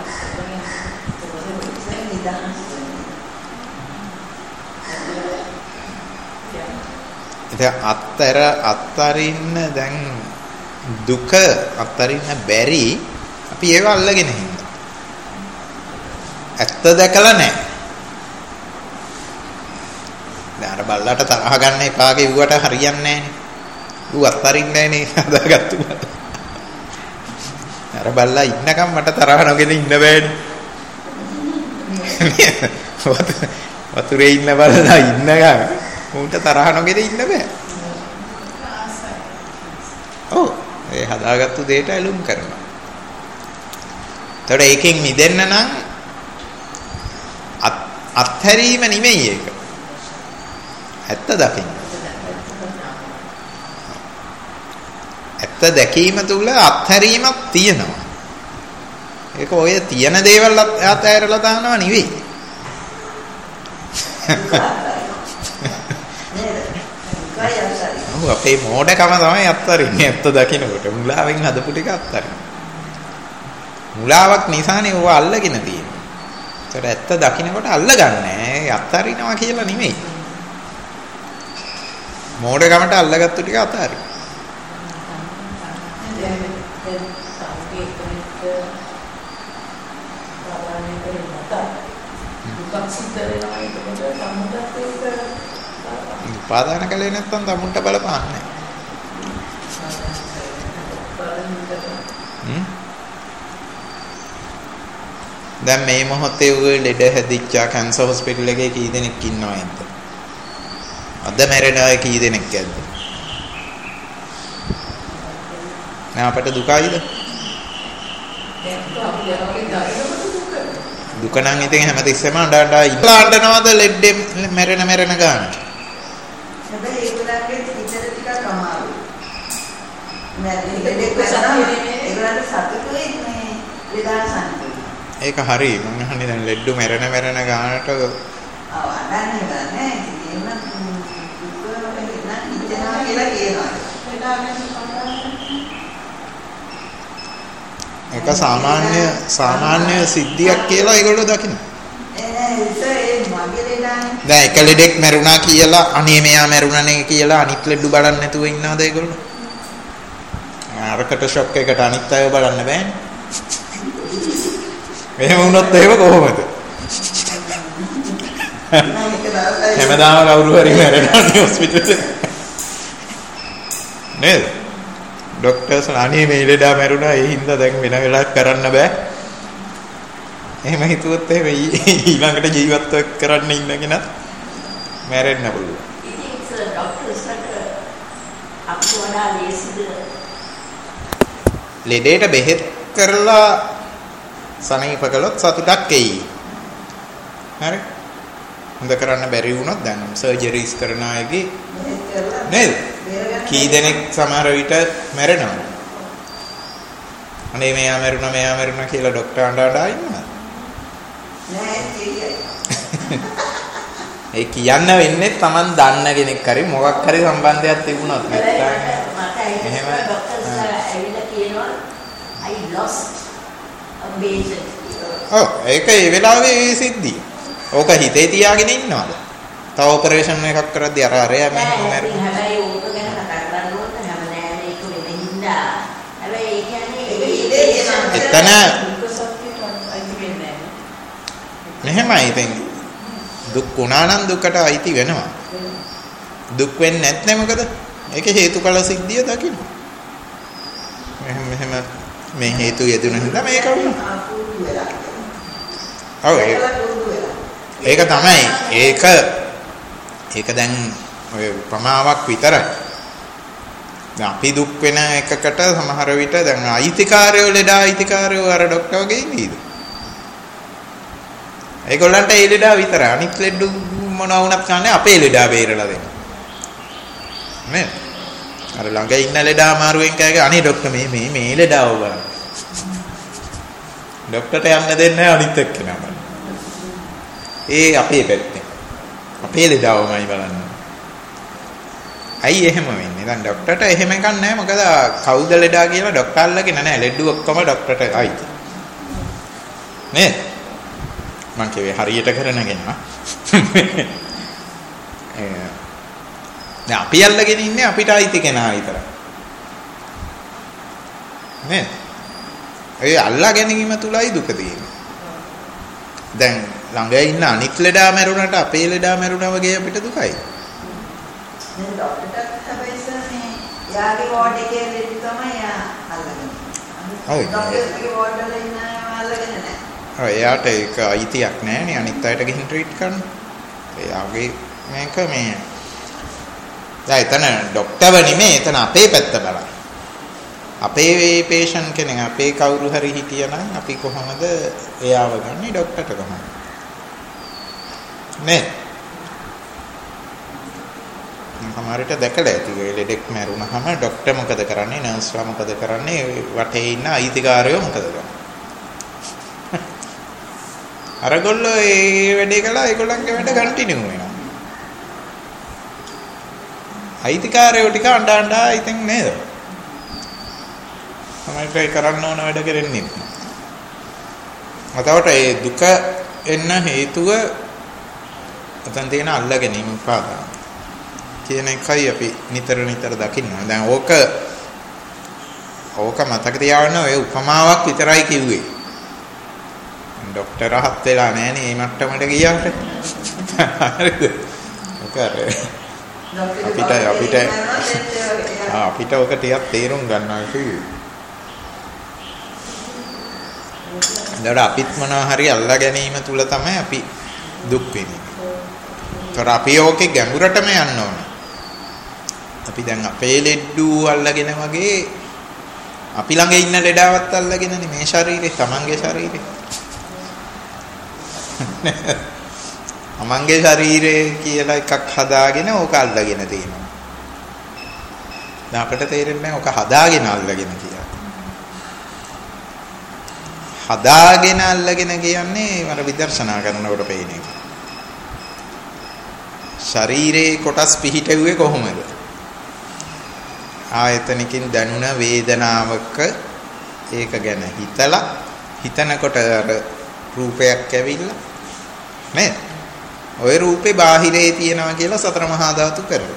අත්තරින්න දැන් දුක අත්තරින්න බැරි අපි ඒව අල්ලගෙන හින්දා. ඇත්ත දැකලා නැහැ. දැන් අර බල්ලට තරහ ගන්න එපා කිව්වට හරියන්නේ නැහනේ. ඌ අත්තරින්නේ නැහනේ හදාගත්තු බල්ලා. අර බල්ලා ඉන්නකම් මට තරහ නොගෙන ඉන්න බෑනේ. වතුරේ ඉන්න බල්ලා ඉන්නකම් ඌට තරහ නොගෙන ඉන්න බෑ. ඔව් ඒ හදාගත්තු දෙයට ඇලුම් කරනවා. ඒතකොට ඒකෙන් මිදෙන්න නම් අත්හැරීම නෙමෙයි ඒක. ඇත්ත දකින්න. ඇත්ත දැකීම තුල අත්හැරීමක් තියෙනවා. ඒක ඔය තියෙන දේවල් අත්හැරලා දානවා නෙවෙයි. ඔව් අපේ මෝඩකම තමයි අත්හරින්නේ ඇත්ත දකින්නකොට. මුලාවෙන් හදපු ටික අත්හරින්න. මුලාවක් නිසානේ ඔය අල්ලගෙන තියෙන්නේ. ඒකට ඇත්ත දකින්නකොට අල්ලගන්නේ අත්හරිනවා කියලා නෙමෙයි. මෝඩකමට අල්ලගත්තු ටික අත්හරින්න. උපාදාන කලේ නැත්තම් තමුන්ට බලපාන්නේ නැහැ. දැන් මේ මොහොතේ ඔය ලෙඩ හැදිච්ච කැන්සර් හොස්පිටල් එකේ කී දෙනෙක් ඉන්නවද? අද මැරෙන අය කී දෙනෙක් ඇද්ද? නෑ අපට දුකයිද? දුක නම් ඉතින් හැමතිස්සෙම අඬනවද ලෙඩේ මැරෙන ගාන? හැබැයි ඒගොල්ලන්ගේ ඉතර ටිකක් අමාරුයි. ඒගොල්ලන්ට සතුටුයි මේ විදාන සම්පූර්ණ. ඒක හරි. මම අහන්නේ දැන් ලෙඩු මැරෙන ගානට ඔව් අඬන්නේ නැහැ. ඉතින් දුක වෙන හිතනවා කියලා කියනවා. ඒක සාමාන්‍ය සිද්ධියක් කියලා ඒගොල්ලෝ දකිනවා. දැන් එක ලෙඩෙක් මැරුණා කියලා අනේ මෙයා මැරුණානේ කියලා අනිත් ලෙඩු බලන්න නැතුව ඉන්නවද ඒගොල්ලෝ? අරකට ෂොක් එකකට අනිත් අයව බලන්න බෑනේ. මෙහෙම වුණොත් එහෙම කොහොමද? හැමදාම කවුරු හරි මැරෙනවා හොස්පිටල් එකේ. නේද? ડોක්ටර්ස් අනේ මේ ලෙඩා මැරුණා ඒ හින්දා දැන් වෙන වෙලාවක් කරන්න බෑ. එහෙම හිතුවොත් එහෙම ඊළඟට ජීවත්ව කරන්න ඉන්න කෙනා මැරෙන්න පුළුවන්. ඉතින් ડોක්ටර්ස්ට අපෝඩා ලේසිද? ලෙඩේට බෙහෙත් කරලා සනීප කළොත් සතුටක් එයි. හරි? හොඳ කරන්න බැරි වුණොත් දැන් සර්ජරිස් කරන අයගේ නේද? කී දෙනෙක් සමහර විට මැරෙනවා. අනේ මෙයා මැරුණා කියලා ડોක්ටර් අඬා ඉන්නවා. ඒ කියන්න වෙන්නේ Taman දන්න කෙනෙක් හරි මොකක් හරි සම්බන්ධයක් තිබුණොත් නැත්නම් එහෙම ડોක්ටර්ස් ඇවිල්ලා කියනවා I lost a patient. ඔව් ඒක ඒ වෙලාවේ ඒ සිද්ධිය. ඕක හිතේ තියාගෙන ඉන්නවද? තව ඔපරේෂන් එකක් කරද්දී අරයා මෙහෙම මැරෙනවා. හැබැයි ඕක ගැන කතා කරන්න ඕන හැමදාම ඒක වෙනින්දා. හැබැයි ඒ කියන්නේ එතන මෙහෙමයි ඉතින් දුක් වුණා නම් දුකට අයිති වෙනවා. දුක් වෙන්නේ නැත්නම් මොකද? ඒකේ හේතුඵල සිද්ධිය දකින්න. මෙහෙම මේ හේතු යෙදුන හින්දා මේක වුණා. ඔව් ඒක තමයි. ඒක දැන් ඔය උපමාවක් විතරයි. දැන් අපි දුක් වෙන එකකට සමහර විට දැන් අයිතිකාරයෝ ලෙඩා අයිතිකාරයෝ අර ડોක්ටර් වගේ ඉන්නේද? ඒගොල්ලන්ට ඒ ලෙඩා විතරයි. අනිත් ලෙඩ මොනවා වුණත් කන්නේ අපේ ලෙඩා බේරලා දෙන්න. නේ? අර ළඟ ඉන්න ලෙඩා අමාරුවෙන් කෑගේ අනේ ડોක්ටර් මේ ලෙඩාව බලන්න. ડોක්ටර්ට යන්න දෙන්නේ නැහැ අනිත් එක්කෙනා. ඒ අපේ පැත්තේ. අපේ ලෙඩාවමයි බලන්න. ඇයි එහෙම වෙන්නේ? දැන් ડોක්ටර්ට එහෙම එකක් නැහැ. මොකද කවුද ලෙඩා කියලා ડોක්ටර් අල්ලගෙන නැහැ. ලෙඩු ඔක්කොම ડોක්ටර්ට අයිති. නේ? මං කියවේ හරියට කරනගෙන දැන් අපි අල්ලගෙන ඉන්නේ අපිට අයිති කෙනා විතරයි නේ ඒ අල්ලා ගැනීම තුලයි දුක තියෙන්නේ දැන් ළඟ ඉන්න අනිත් ලෙඩා මැරුණාට අපේ ලෙඩා මැරුණා වගේ අපිට දුකයි දැන් ડોක්ටර්ට හැබැයි මේ යාගේ වෝඩ් එකේ ලෙඩ තමයි අල්ලගෙන ඔව් ડોක්ටර්ගේ වෝඩ් වල ඉන්න අල්ලගෙන නැහැ එයාට ඒක අයිතියක් නැහැ නේ අනිත් අයට ගිහින් ට්‍රීට් කරන්න. එයාගේ මේක මේ දැන් එතන ડોක්ටර්ව නෙමෙයි එතන අපේ පැත්ත බලන්න. අපේ පේෂන්ට් කෙනෙක් අපේ කවුරු හරි හිටියනම් අපි කොහොමද එයාව ගන්නේ ડોක්ටර්ට කොහොමද? නේ? සමහරවිට දැකලා ඇති ලෙඩෙක් මැරුණාම ડોක්ටර් මොකද කරන්නේ? නර්ස්ලා මොකද කරන්නේ? වටේ ඉන්න අයිතිකාරයෝ මොකද කරන්නේ? අරගොල්ලෝ ඒ වැඩේ කළා ඒගොල්ලන්ගේ වැඩ කන්ටිනියු වෙනවා. අයිතිකාරයෝ ටික අඬා ඉතින් නේද? තමයි කරන්න ඕන වැඩ කරන්නේ. අතවට ඒ දුක එන්න හේතුව අතන් තියෙන අල්ලා ගැනීම පාදා. කියන එකයි අපි නිතර දකින්න. දැන් ඕක මතක තියාගන්න ඔය උපමාවක් විතරයි කිව්වේ. ડોක්ටර් රහත් වෙලා නැහැ නේ මේ මට්ටමට ගියාට. හරිද? ඔක අපිට ඔක ටිකක් තේරුම් ගන්නවා කිව්වේ. දැන් අපිත් මොනවා හරි අල්ලා ගැනීම තුල තමයි අපි දුක් වෙන්නේ. ඒතර අපි ඕකේ ගැඹුරටම යන්න ඕනේ. අපි දැන් අපේ ලෙඩ්ඩු අල්ලගෙන වගේ අපි ළඟ ඉන්න ලෙඩාවත් අල්ලගෙනනේ මේ ශරීරේ තමන්ගේ ශරීරේ. තමන්ගේ ශරීරේ කියලා එකක් හදාගෙන ඕක අල්ලගෙන තියෙනවා. දැන් අපිට තේරෙන්නේ නැහැ ඕක හදාගෙන අල්ලගෙන කියලා. හදාගෙන අල්ලගෙන කියන්නේ මර විදර්ශනා කරනකොට පේන එක. ශරීරේ කොටස් පිහිටුවේ කොහොමද? ආයතනකින් දැනුණ වේදනාවක ඒක ගැන හිතලා හිතනකොට රූපයක් ඇවිල්ලා නේද? ওই රූපේ බාහිරේ තියෙනවා කියලා සතර මහා ධාතු කරලා.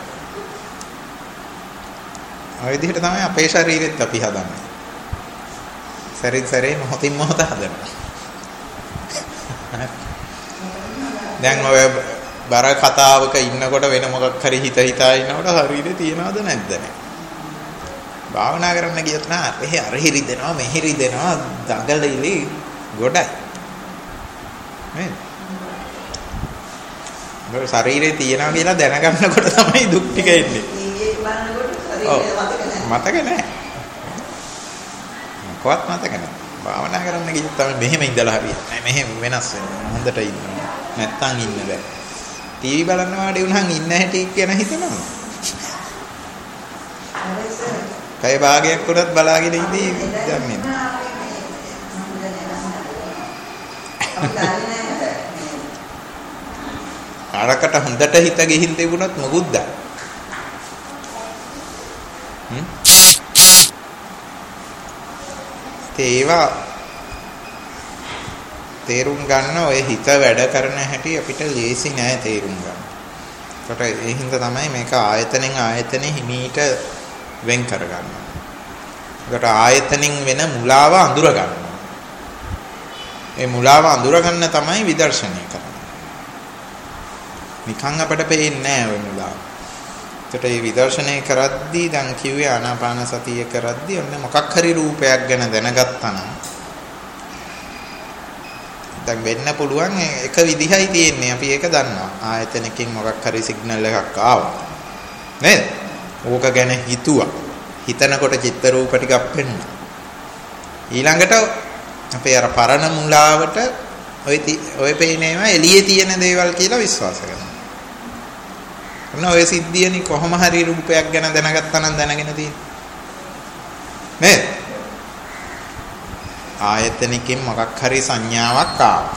ඔය විදිහට තමයි අපේ ශරීරෙත් අපි හදන්නේ. සැරින් මොහොතින් මොහොත හදනවා. දැන් ඔය බර කතාවක ඉන්නකොට වෙන මොකක් හරි හිතා ඉන්නකොට ශරීරේ තියනවද නැද්ද නැහැ. භාවනා කරන්න ගියොත් නා අර හිරිදෙනවා මෙහි රිදෙනවා දඟලෙලි ගොඩයි. නේද? මොකද ශරීරේ තියනවා කියලා දැනගන්නකොට තමයි දුක් ටික එන්නේ. ඊයේ බලනකොට ශරීරය මතක නැහැ. කොහොත් මතක නැහැ. භාවනා කරන්න ගියොත් තමයි මෙහෙම ඉඳලා හරියන්නේ නැහැ. මෙහෙම වෙනස් වෙනවා. හොඳට ඉන්නවා. නැත්තම් ඉන්න බෑ. ටීවී බලන්න වාඩි වුණාම ඉන්න හැටි කියන හිතනවා. කය භාගයක් උනත් බලාගෙන ඉඳී යන්නේ. අරකට හොඳට හිත ගිහින් තිබුණොත් මොකුත් දා. ඒවා තේරුම් ගන්න ඔය හිත වැඩ කරන හැටි අපිට ලේසි නෑ තේරුම් ගන්න. ඒකට ඒ හින්දා තමයි මේක ආයතනෙන් ආයතනෙ හිමීට වෙන් කරගන්න. ඒකට ආයතනින් වෙන මුලාව අඳුර ගන්න. ඒ මුලාව අඳුර ගන්න තමයි විදර්ශනය කරන්නේ. නිකන් අපිට පේන්නේ නැහැ ওই මුලාව. ඒකට මේ විදර්ශනය කරද්දී දැන් කිව්වේ ආනාපාන සතිය කරද්දී ඔන්න මොකක් හරි රූපයක් ගැන දැනගත්තා නම් දැන් වෙන්න පුළුවන් එක විදිහයි තියෙන්නේ. අපි ඒක දන්නවා. ආයතනකින් මොකක් හරි සිග්නල් එකක් ආවා. නේද? ඕක ගැන හිතුවා. හිතනකොට චිත්ත රූප ටිකක් පෙන්නුනා. ඊළඟට අපේ අර පරණ මුලාවට ඔය පේනේවා එළියේ තියෙන දේවල් කියලා විශ්වාස කරනවා. ඔන්න ඔය සිද්ධියනි කොහොම හරි රූපයක් ගැන දැනගත්තා නම් දැනගෙන තියෙන්නේ. නේද? ආයතනකින් මොකක් හරි සංඥාවක් ආවා.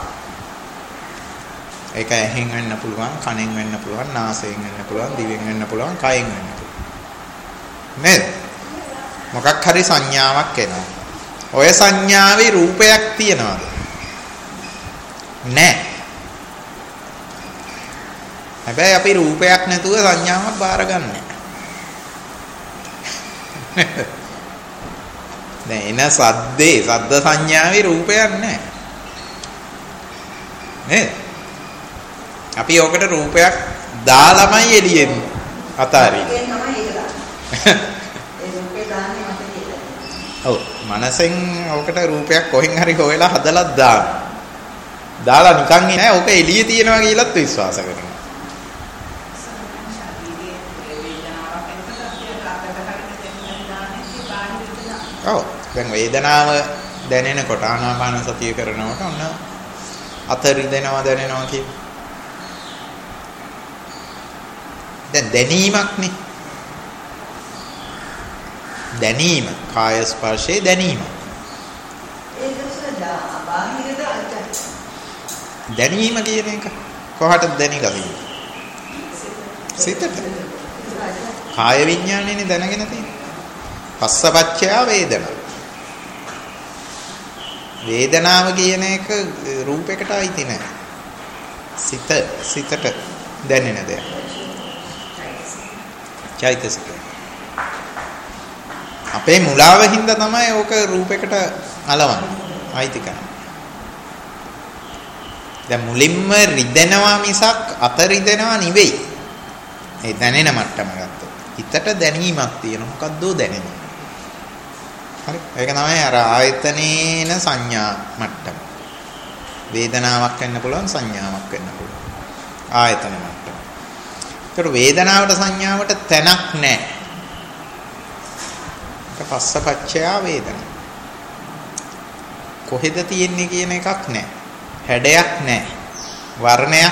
ඒක ඇහෙන් වෙන්න පුළුවන්, කනෙන් වෙන්න පුළුවන්, නාසයෙන් වෙන්න පුළුවන්, දිවෙන් වෙන්න පුළුවන්, කයෙන් වෙන්න පුළුවන්. නේද? මොකක් හරි සංඥාවක් එනවා. ඔය සංඥාවේ රූපයක් තියනවාද? නැහැ. හැබැයි අපි රූපයක් නැතුව සංඥාවක් බාරගන්නේ නැහැ. දැන් එන සද්ද සංඥාවේ රූපයක් නැහැ. නේද? අපි ඔකට රූපයක් දාලාමයි එළියෙන් අතාරින්නේ. ඔව් මනසෙන් ඔකට රූපයක් කොහෙන් හරි හොයලා හදලා දාලා නිකන් නෑ. ඔක එළියේ තියෙනවා කියලාත් විශ්වාස කරනවා. ඔව් දැන් වේදනාව දැනෙනකොට ආනාපාන සතිය කරනකොට ඔන්න අත රිදෙනවා දැනෙනවා කියන්නේ. දැන් දැනීමක් නේ. දැනීම කාය ස්පර්ශයේ දැනීම. දැනීම කියන එක කොහටද දැනিলা තියෙන්නේ? සිතට. කාය විඥානයනේ දැනගෙන තියෙන්නේ. පස්සපච්චය වේදනා. වේදනාව කියන එක රූපයකට අයිති නැහැ. සිතට දැනෙන දෙයක්. චෛතසික. අපේ මුලාව හින්දා තමයි ඕක රූපයකට අලවන්නේ. අයිති කරන්නේ. දැන් මුලින්ම රිදෙනවා මිසක් අත රිදෙනවා නෙවෙයි. ඒ දැනෙන මට්ටම ගත්තොත්. හිතට දැනීමක් තියෙනවා. මොකද්දෝ දැනෙනවා. හරි. ඒක තමයි අර ආයතනේන සංඥා මට්ටම. වේදනාවක් වෙන්න පුළුවන් සංඥාවක් වෙන්න පුළුවන්. ආයතන මට්ටම. ඒකට වේදනාවට සංඥාවට තැනක් නැහැ. ඒක පස්සපච්චය වේදනා. කොහෙද තියෙන්නේ කියන එකක් නැහැ. හැඩයක් නැහැ. වර්ණයක්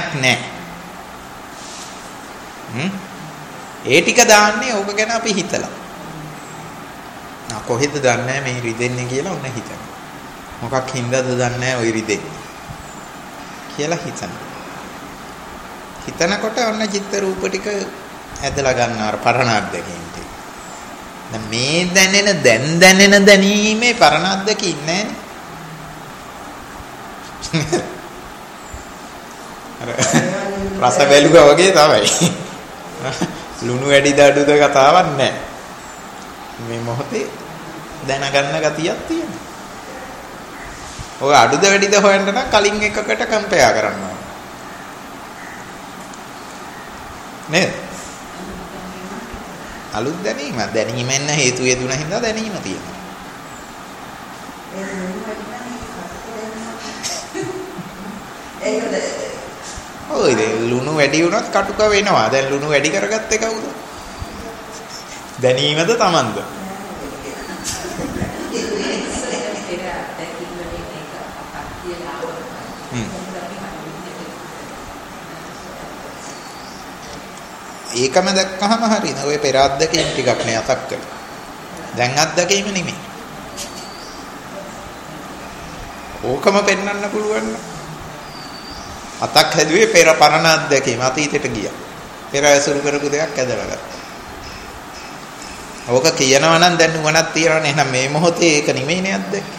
නැහැ. ඒ ටික දාන්නේ ඕක ගැන අපි හිතලා. කොහෙද දන්නේ මේ රිදෙන්නේ කියලා ඔන්න හිතනවා. මොකක් හින්දාද දන්නේ ඔය රිදෙන්නේ කියලා හිතනවා. හිතනකොට ඔන්න චිත්ත රූප ටික ඇදලා ගන්නවා අර පරණ අත්දැකීම් ටික. දැන් මේ දැනෙන දැනීමේ පරණ අත්දැකීම් නැහැ. අර රස බැලුවා වගේ තමයි. ලුණු වැඩි දඩුද කතාවක් නැහැ. මේ මොහොතේ දැනගන්න ගතියක් තියෙනවා. ඔය අඩුද වැඩිද හොයන්න නම් කලින් එකකට කම්පෙයා කරන්න ඕන. නේද? අලුත් දැනීම. දැනීමෙන් හේතු යෙදුන හින්දා දැනීම තියෙනවා. ඔය ලුණු වැඩි වුණත් කටුක වෙනවා. දැන් ලුණු වැඩි කරගත්තේ කවුද? දැනීමද Tamanද? ඒකම දැක්කහම හරිනේ. ඔය පෙර අත්දැකීම් ටිකක් නේ අතක් කළා. දැන් අත්දැකීම නෙමෙයි. ඕකම පෙන්වන්න පුළුවන්. අතක් හැදුවේ පෙර පරණ අත්දැකීම අතීතයට ගියා. පෙර ඇසුරු කරපු දෙයක් ඇදලා ගත්තා. ඕක කියනවා නම් දැන් නුවණක් තියනවනේ. එහෙනම් මේ මොහොතේ ඒක නෙමෙයිනේ අත්දැකීම.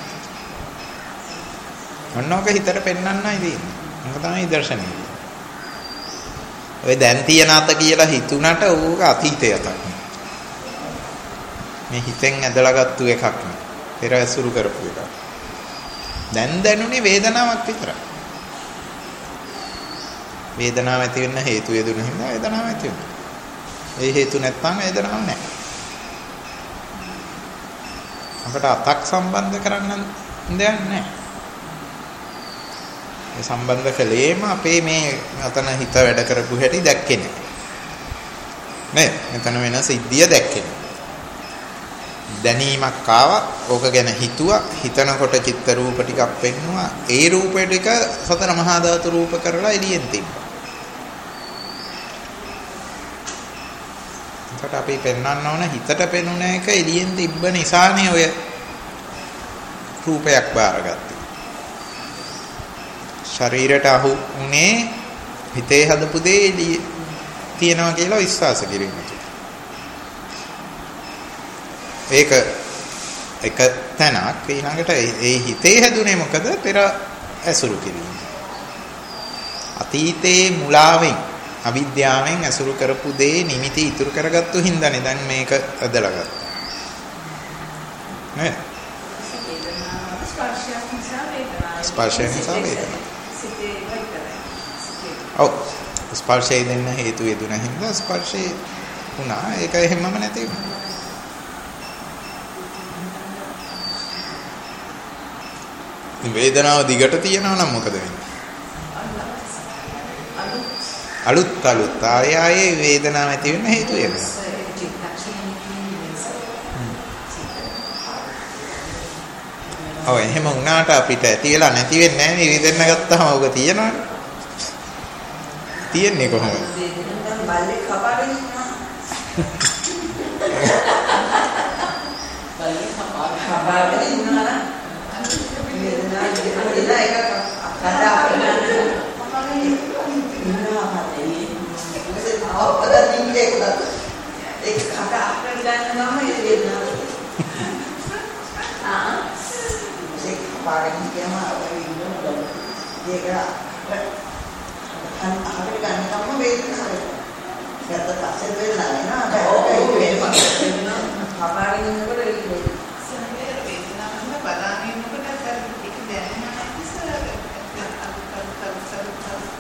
මොනවාක හිතට පෙන්වන්නයි තියෙන්නේ. මොක තමයි දර්ශනය. ඔය දැන් තියන අත කියලා හිතුණට ඕක අතීතය අතක්. මේ හිතෙන් ඇදලා ගත්තු එකක් නේ. පෙර ඇසුරු කරපු එකක්. දැන් දැනුනේ වේදනාවක් විතරයි. වේදනාව ඇති වෙන්න හේතු යෙදුන හින්දා වේදනාව ඇති වෙනවා. ඒ හේතු නැත්නම් වේදනාවක් නැහැ. අපට අතක් සම්බන්ධ කරන්න දෙයක් නැහැ. ඒ සම්බන්ධ කලේම අපේ මේ අතන හිත වැඩ කරපු හැටි දැක්කේ නැහැ. නේ? මෙතන වෙන සිද්ධිය දැක්කේ නැහැ. දැනීමක් ආවා, ඕක ගැන හිතුවා, හිතනකොට චිත්ත රූප ටිකක් පෙන්නුවා. ඒ රූප ටික සතර මහා ධාතු රූප කරලා එළියෙන් තිබ්බා. එතකොට අපි පෙන්වන්න ඕන හිතට පෙනුන එක එළියෙන් තිබ්බ නිසානේ ඔය රූපයක් බාරගත්තේ. ශරීරයට අහු උනේ හිතේ හදපු දේ එළියේ තියනවා කියලා විශ්වාස කිරීම. ඒක එක තැනක් ඊළඟට ඒ හිතේ හැදුනේ මොකද? පෙර ඇසුරු කිරීම. අතීතයේ මුලාවෙන් අවිද්‍යාවෙන් ඇසුරු කරපු දේ නිමිති ඉතුරු කරගත්තු හින්දානේ දැන් මේක ඇදලා ගත්තා. නේද? ස්පර්ශය නිසා වේදනා. ඔව් ස්පර්ශය දෙන්න හේතු යෙදුන හින්දා ස්පර්ශේ වුණා. ඒක එහෙමම නැති වුණා. වේදනාව දිගට තියෙනවා නම් මොකද වෙන්නේ? අලුත් ආයේ වේදනාව ඇති වෙන්න හේතු වෙනවා. ඔව් එහෙම වුණාට අපිට ඇති වෙලා නැති වෙන්නේ නැහැ නේ. වේදෙන්න ගත්තාම ඔක තියෙනවනේ. තියෙන්නේ කොහොමද? බල්ලේ කපාගෙන ඉන්නවා. බල්ලේ කපාගෙන ඉන්නවා. වේදනාව ඉතිරිලා එක කඩා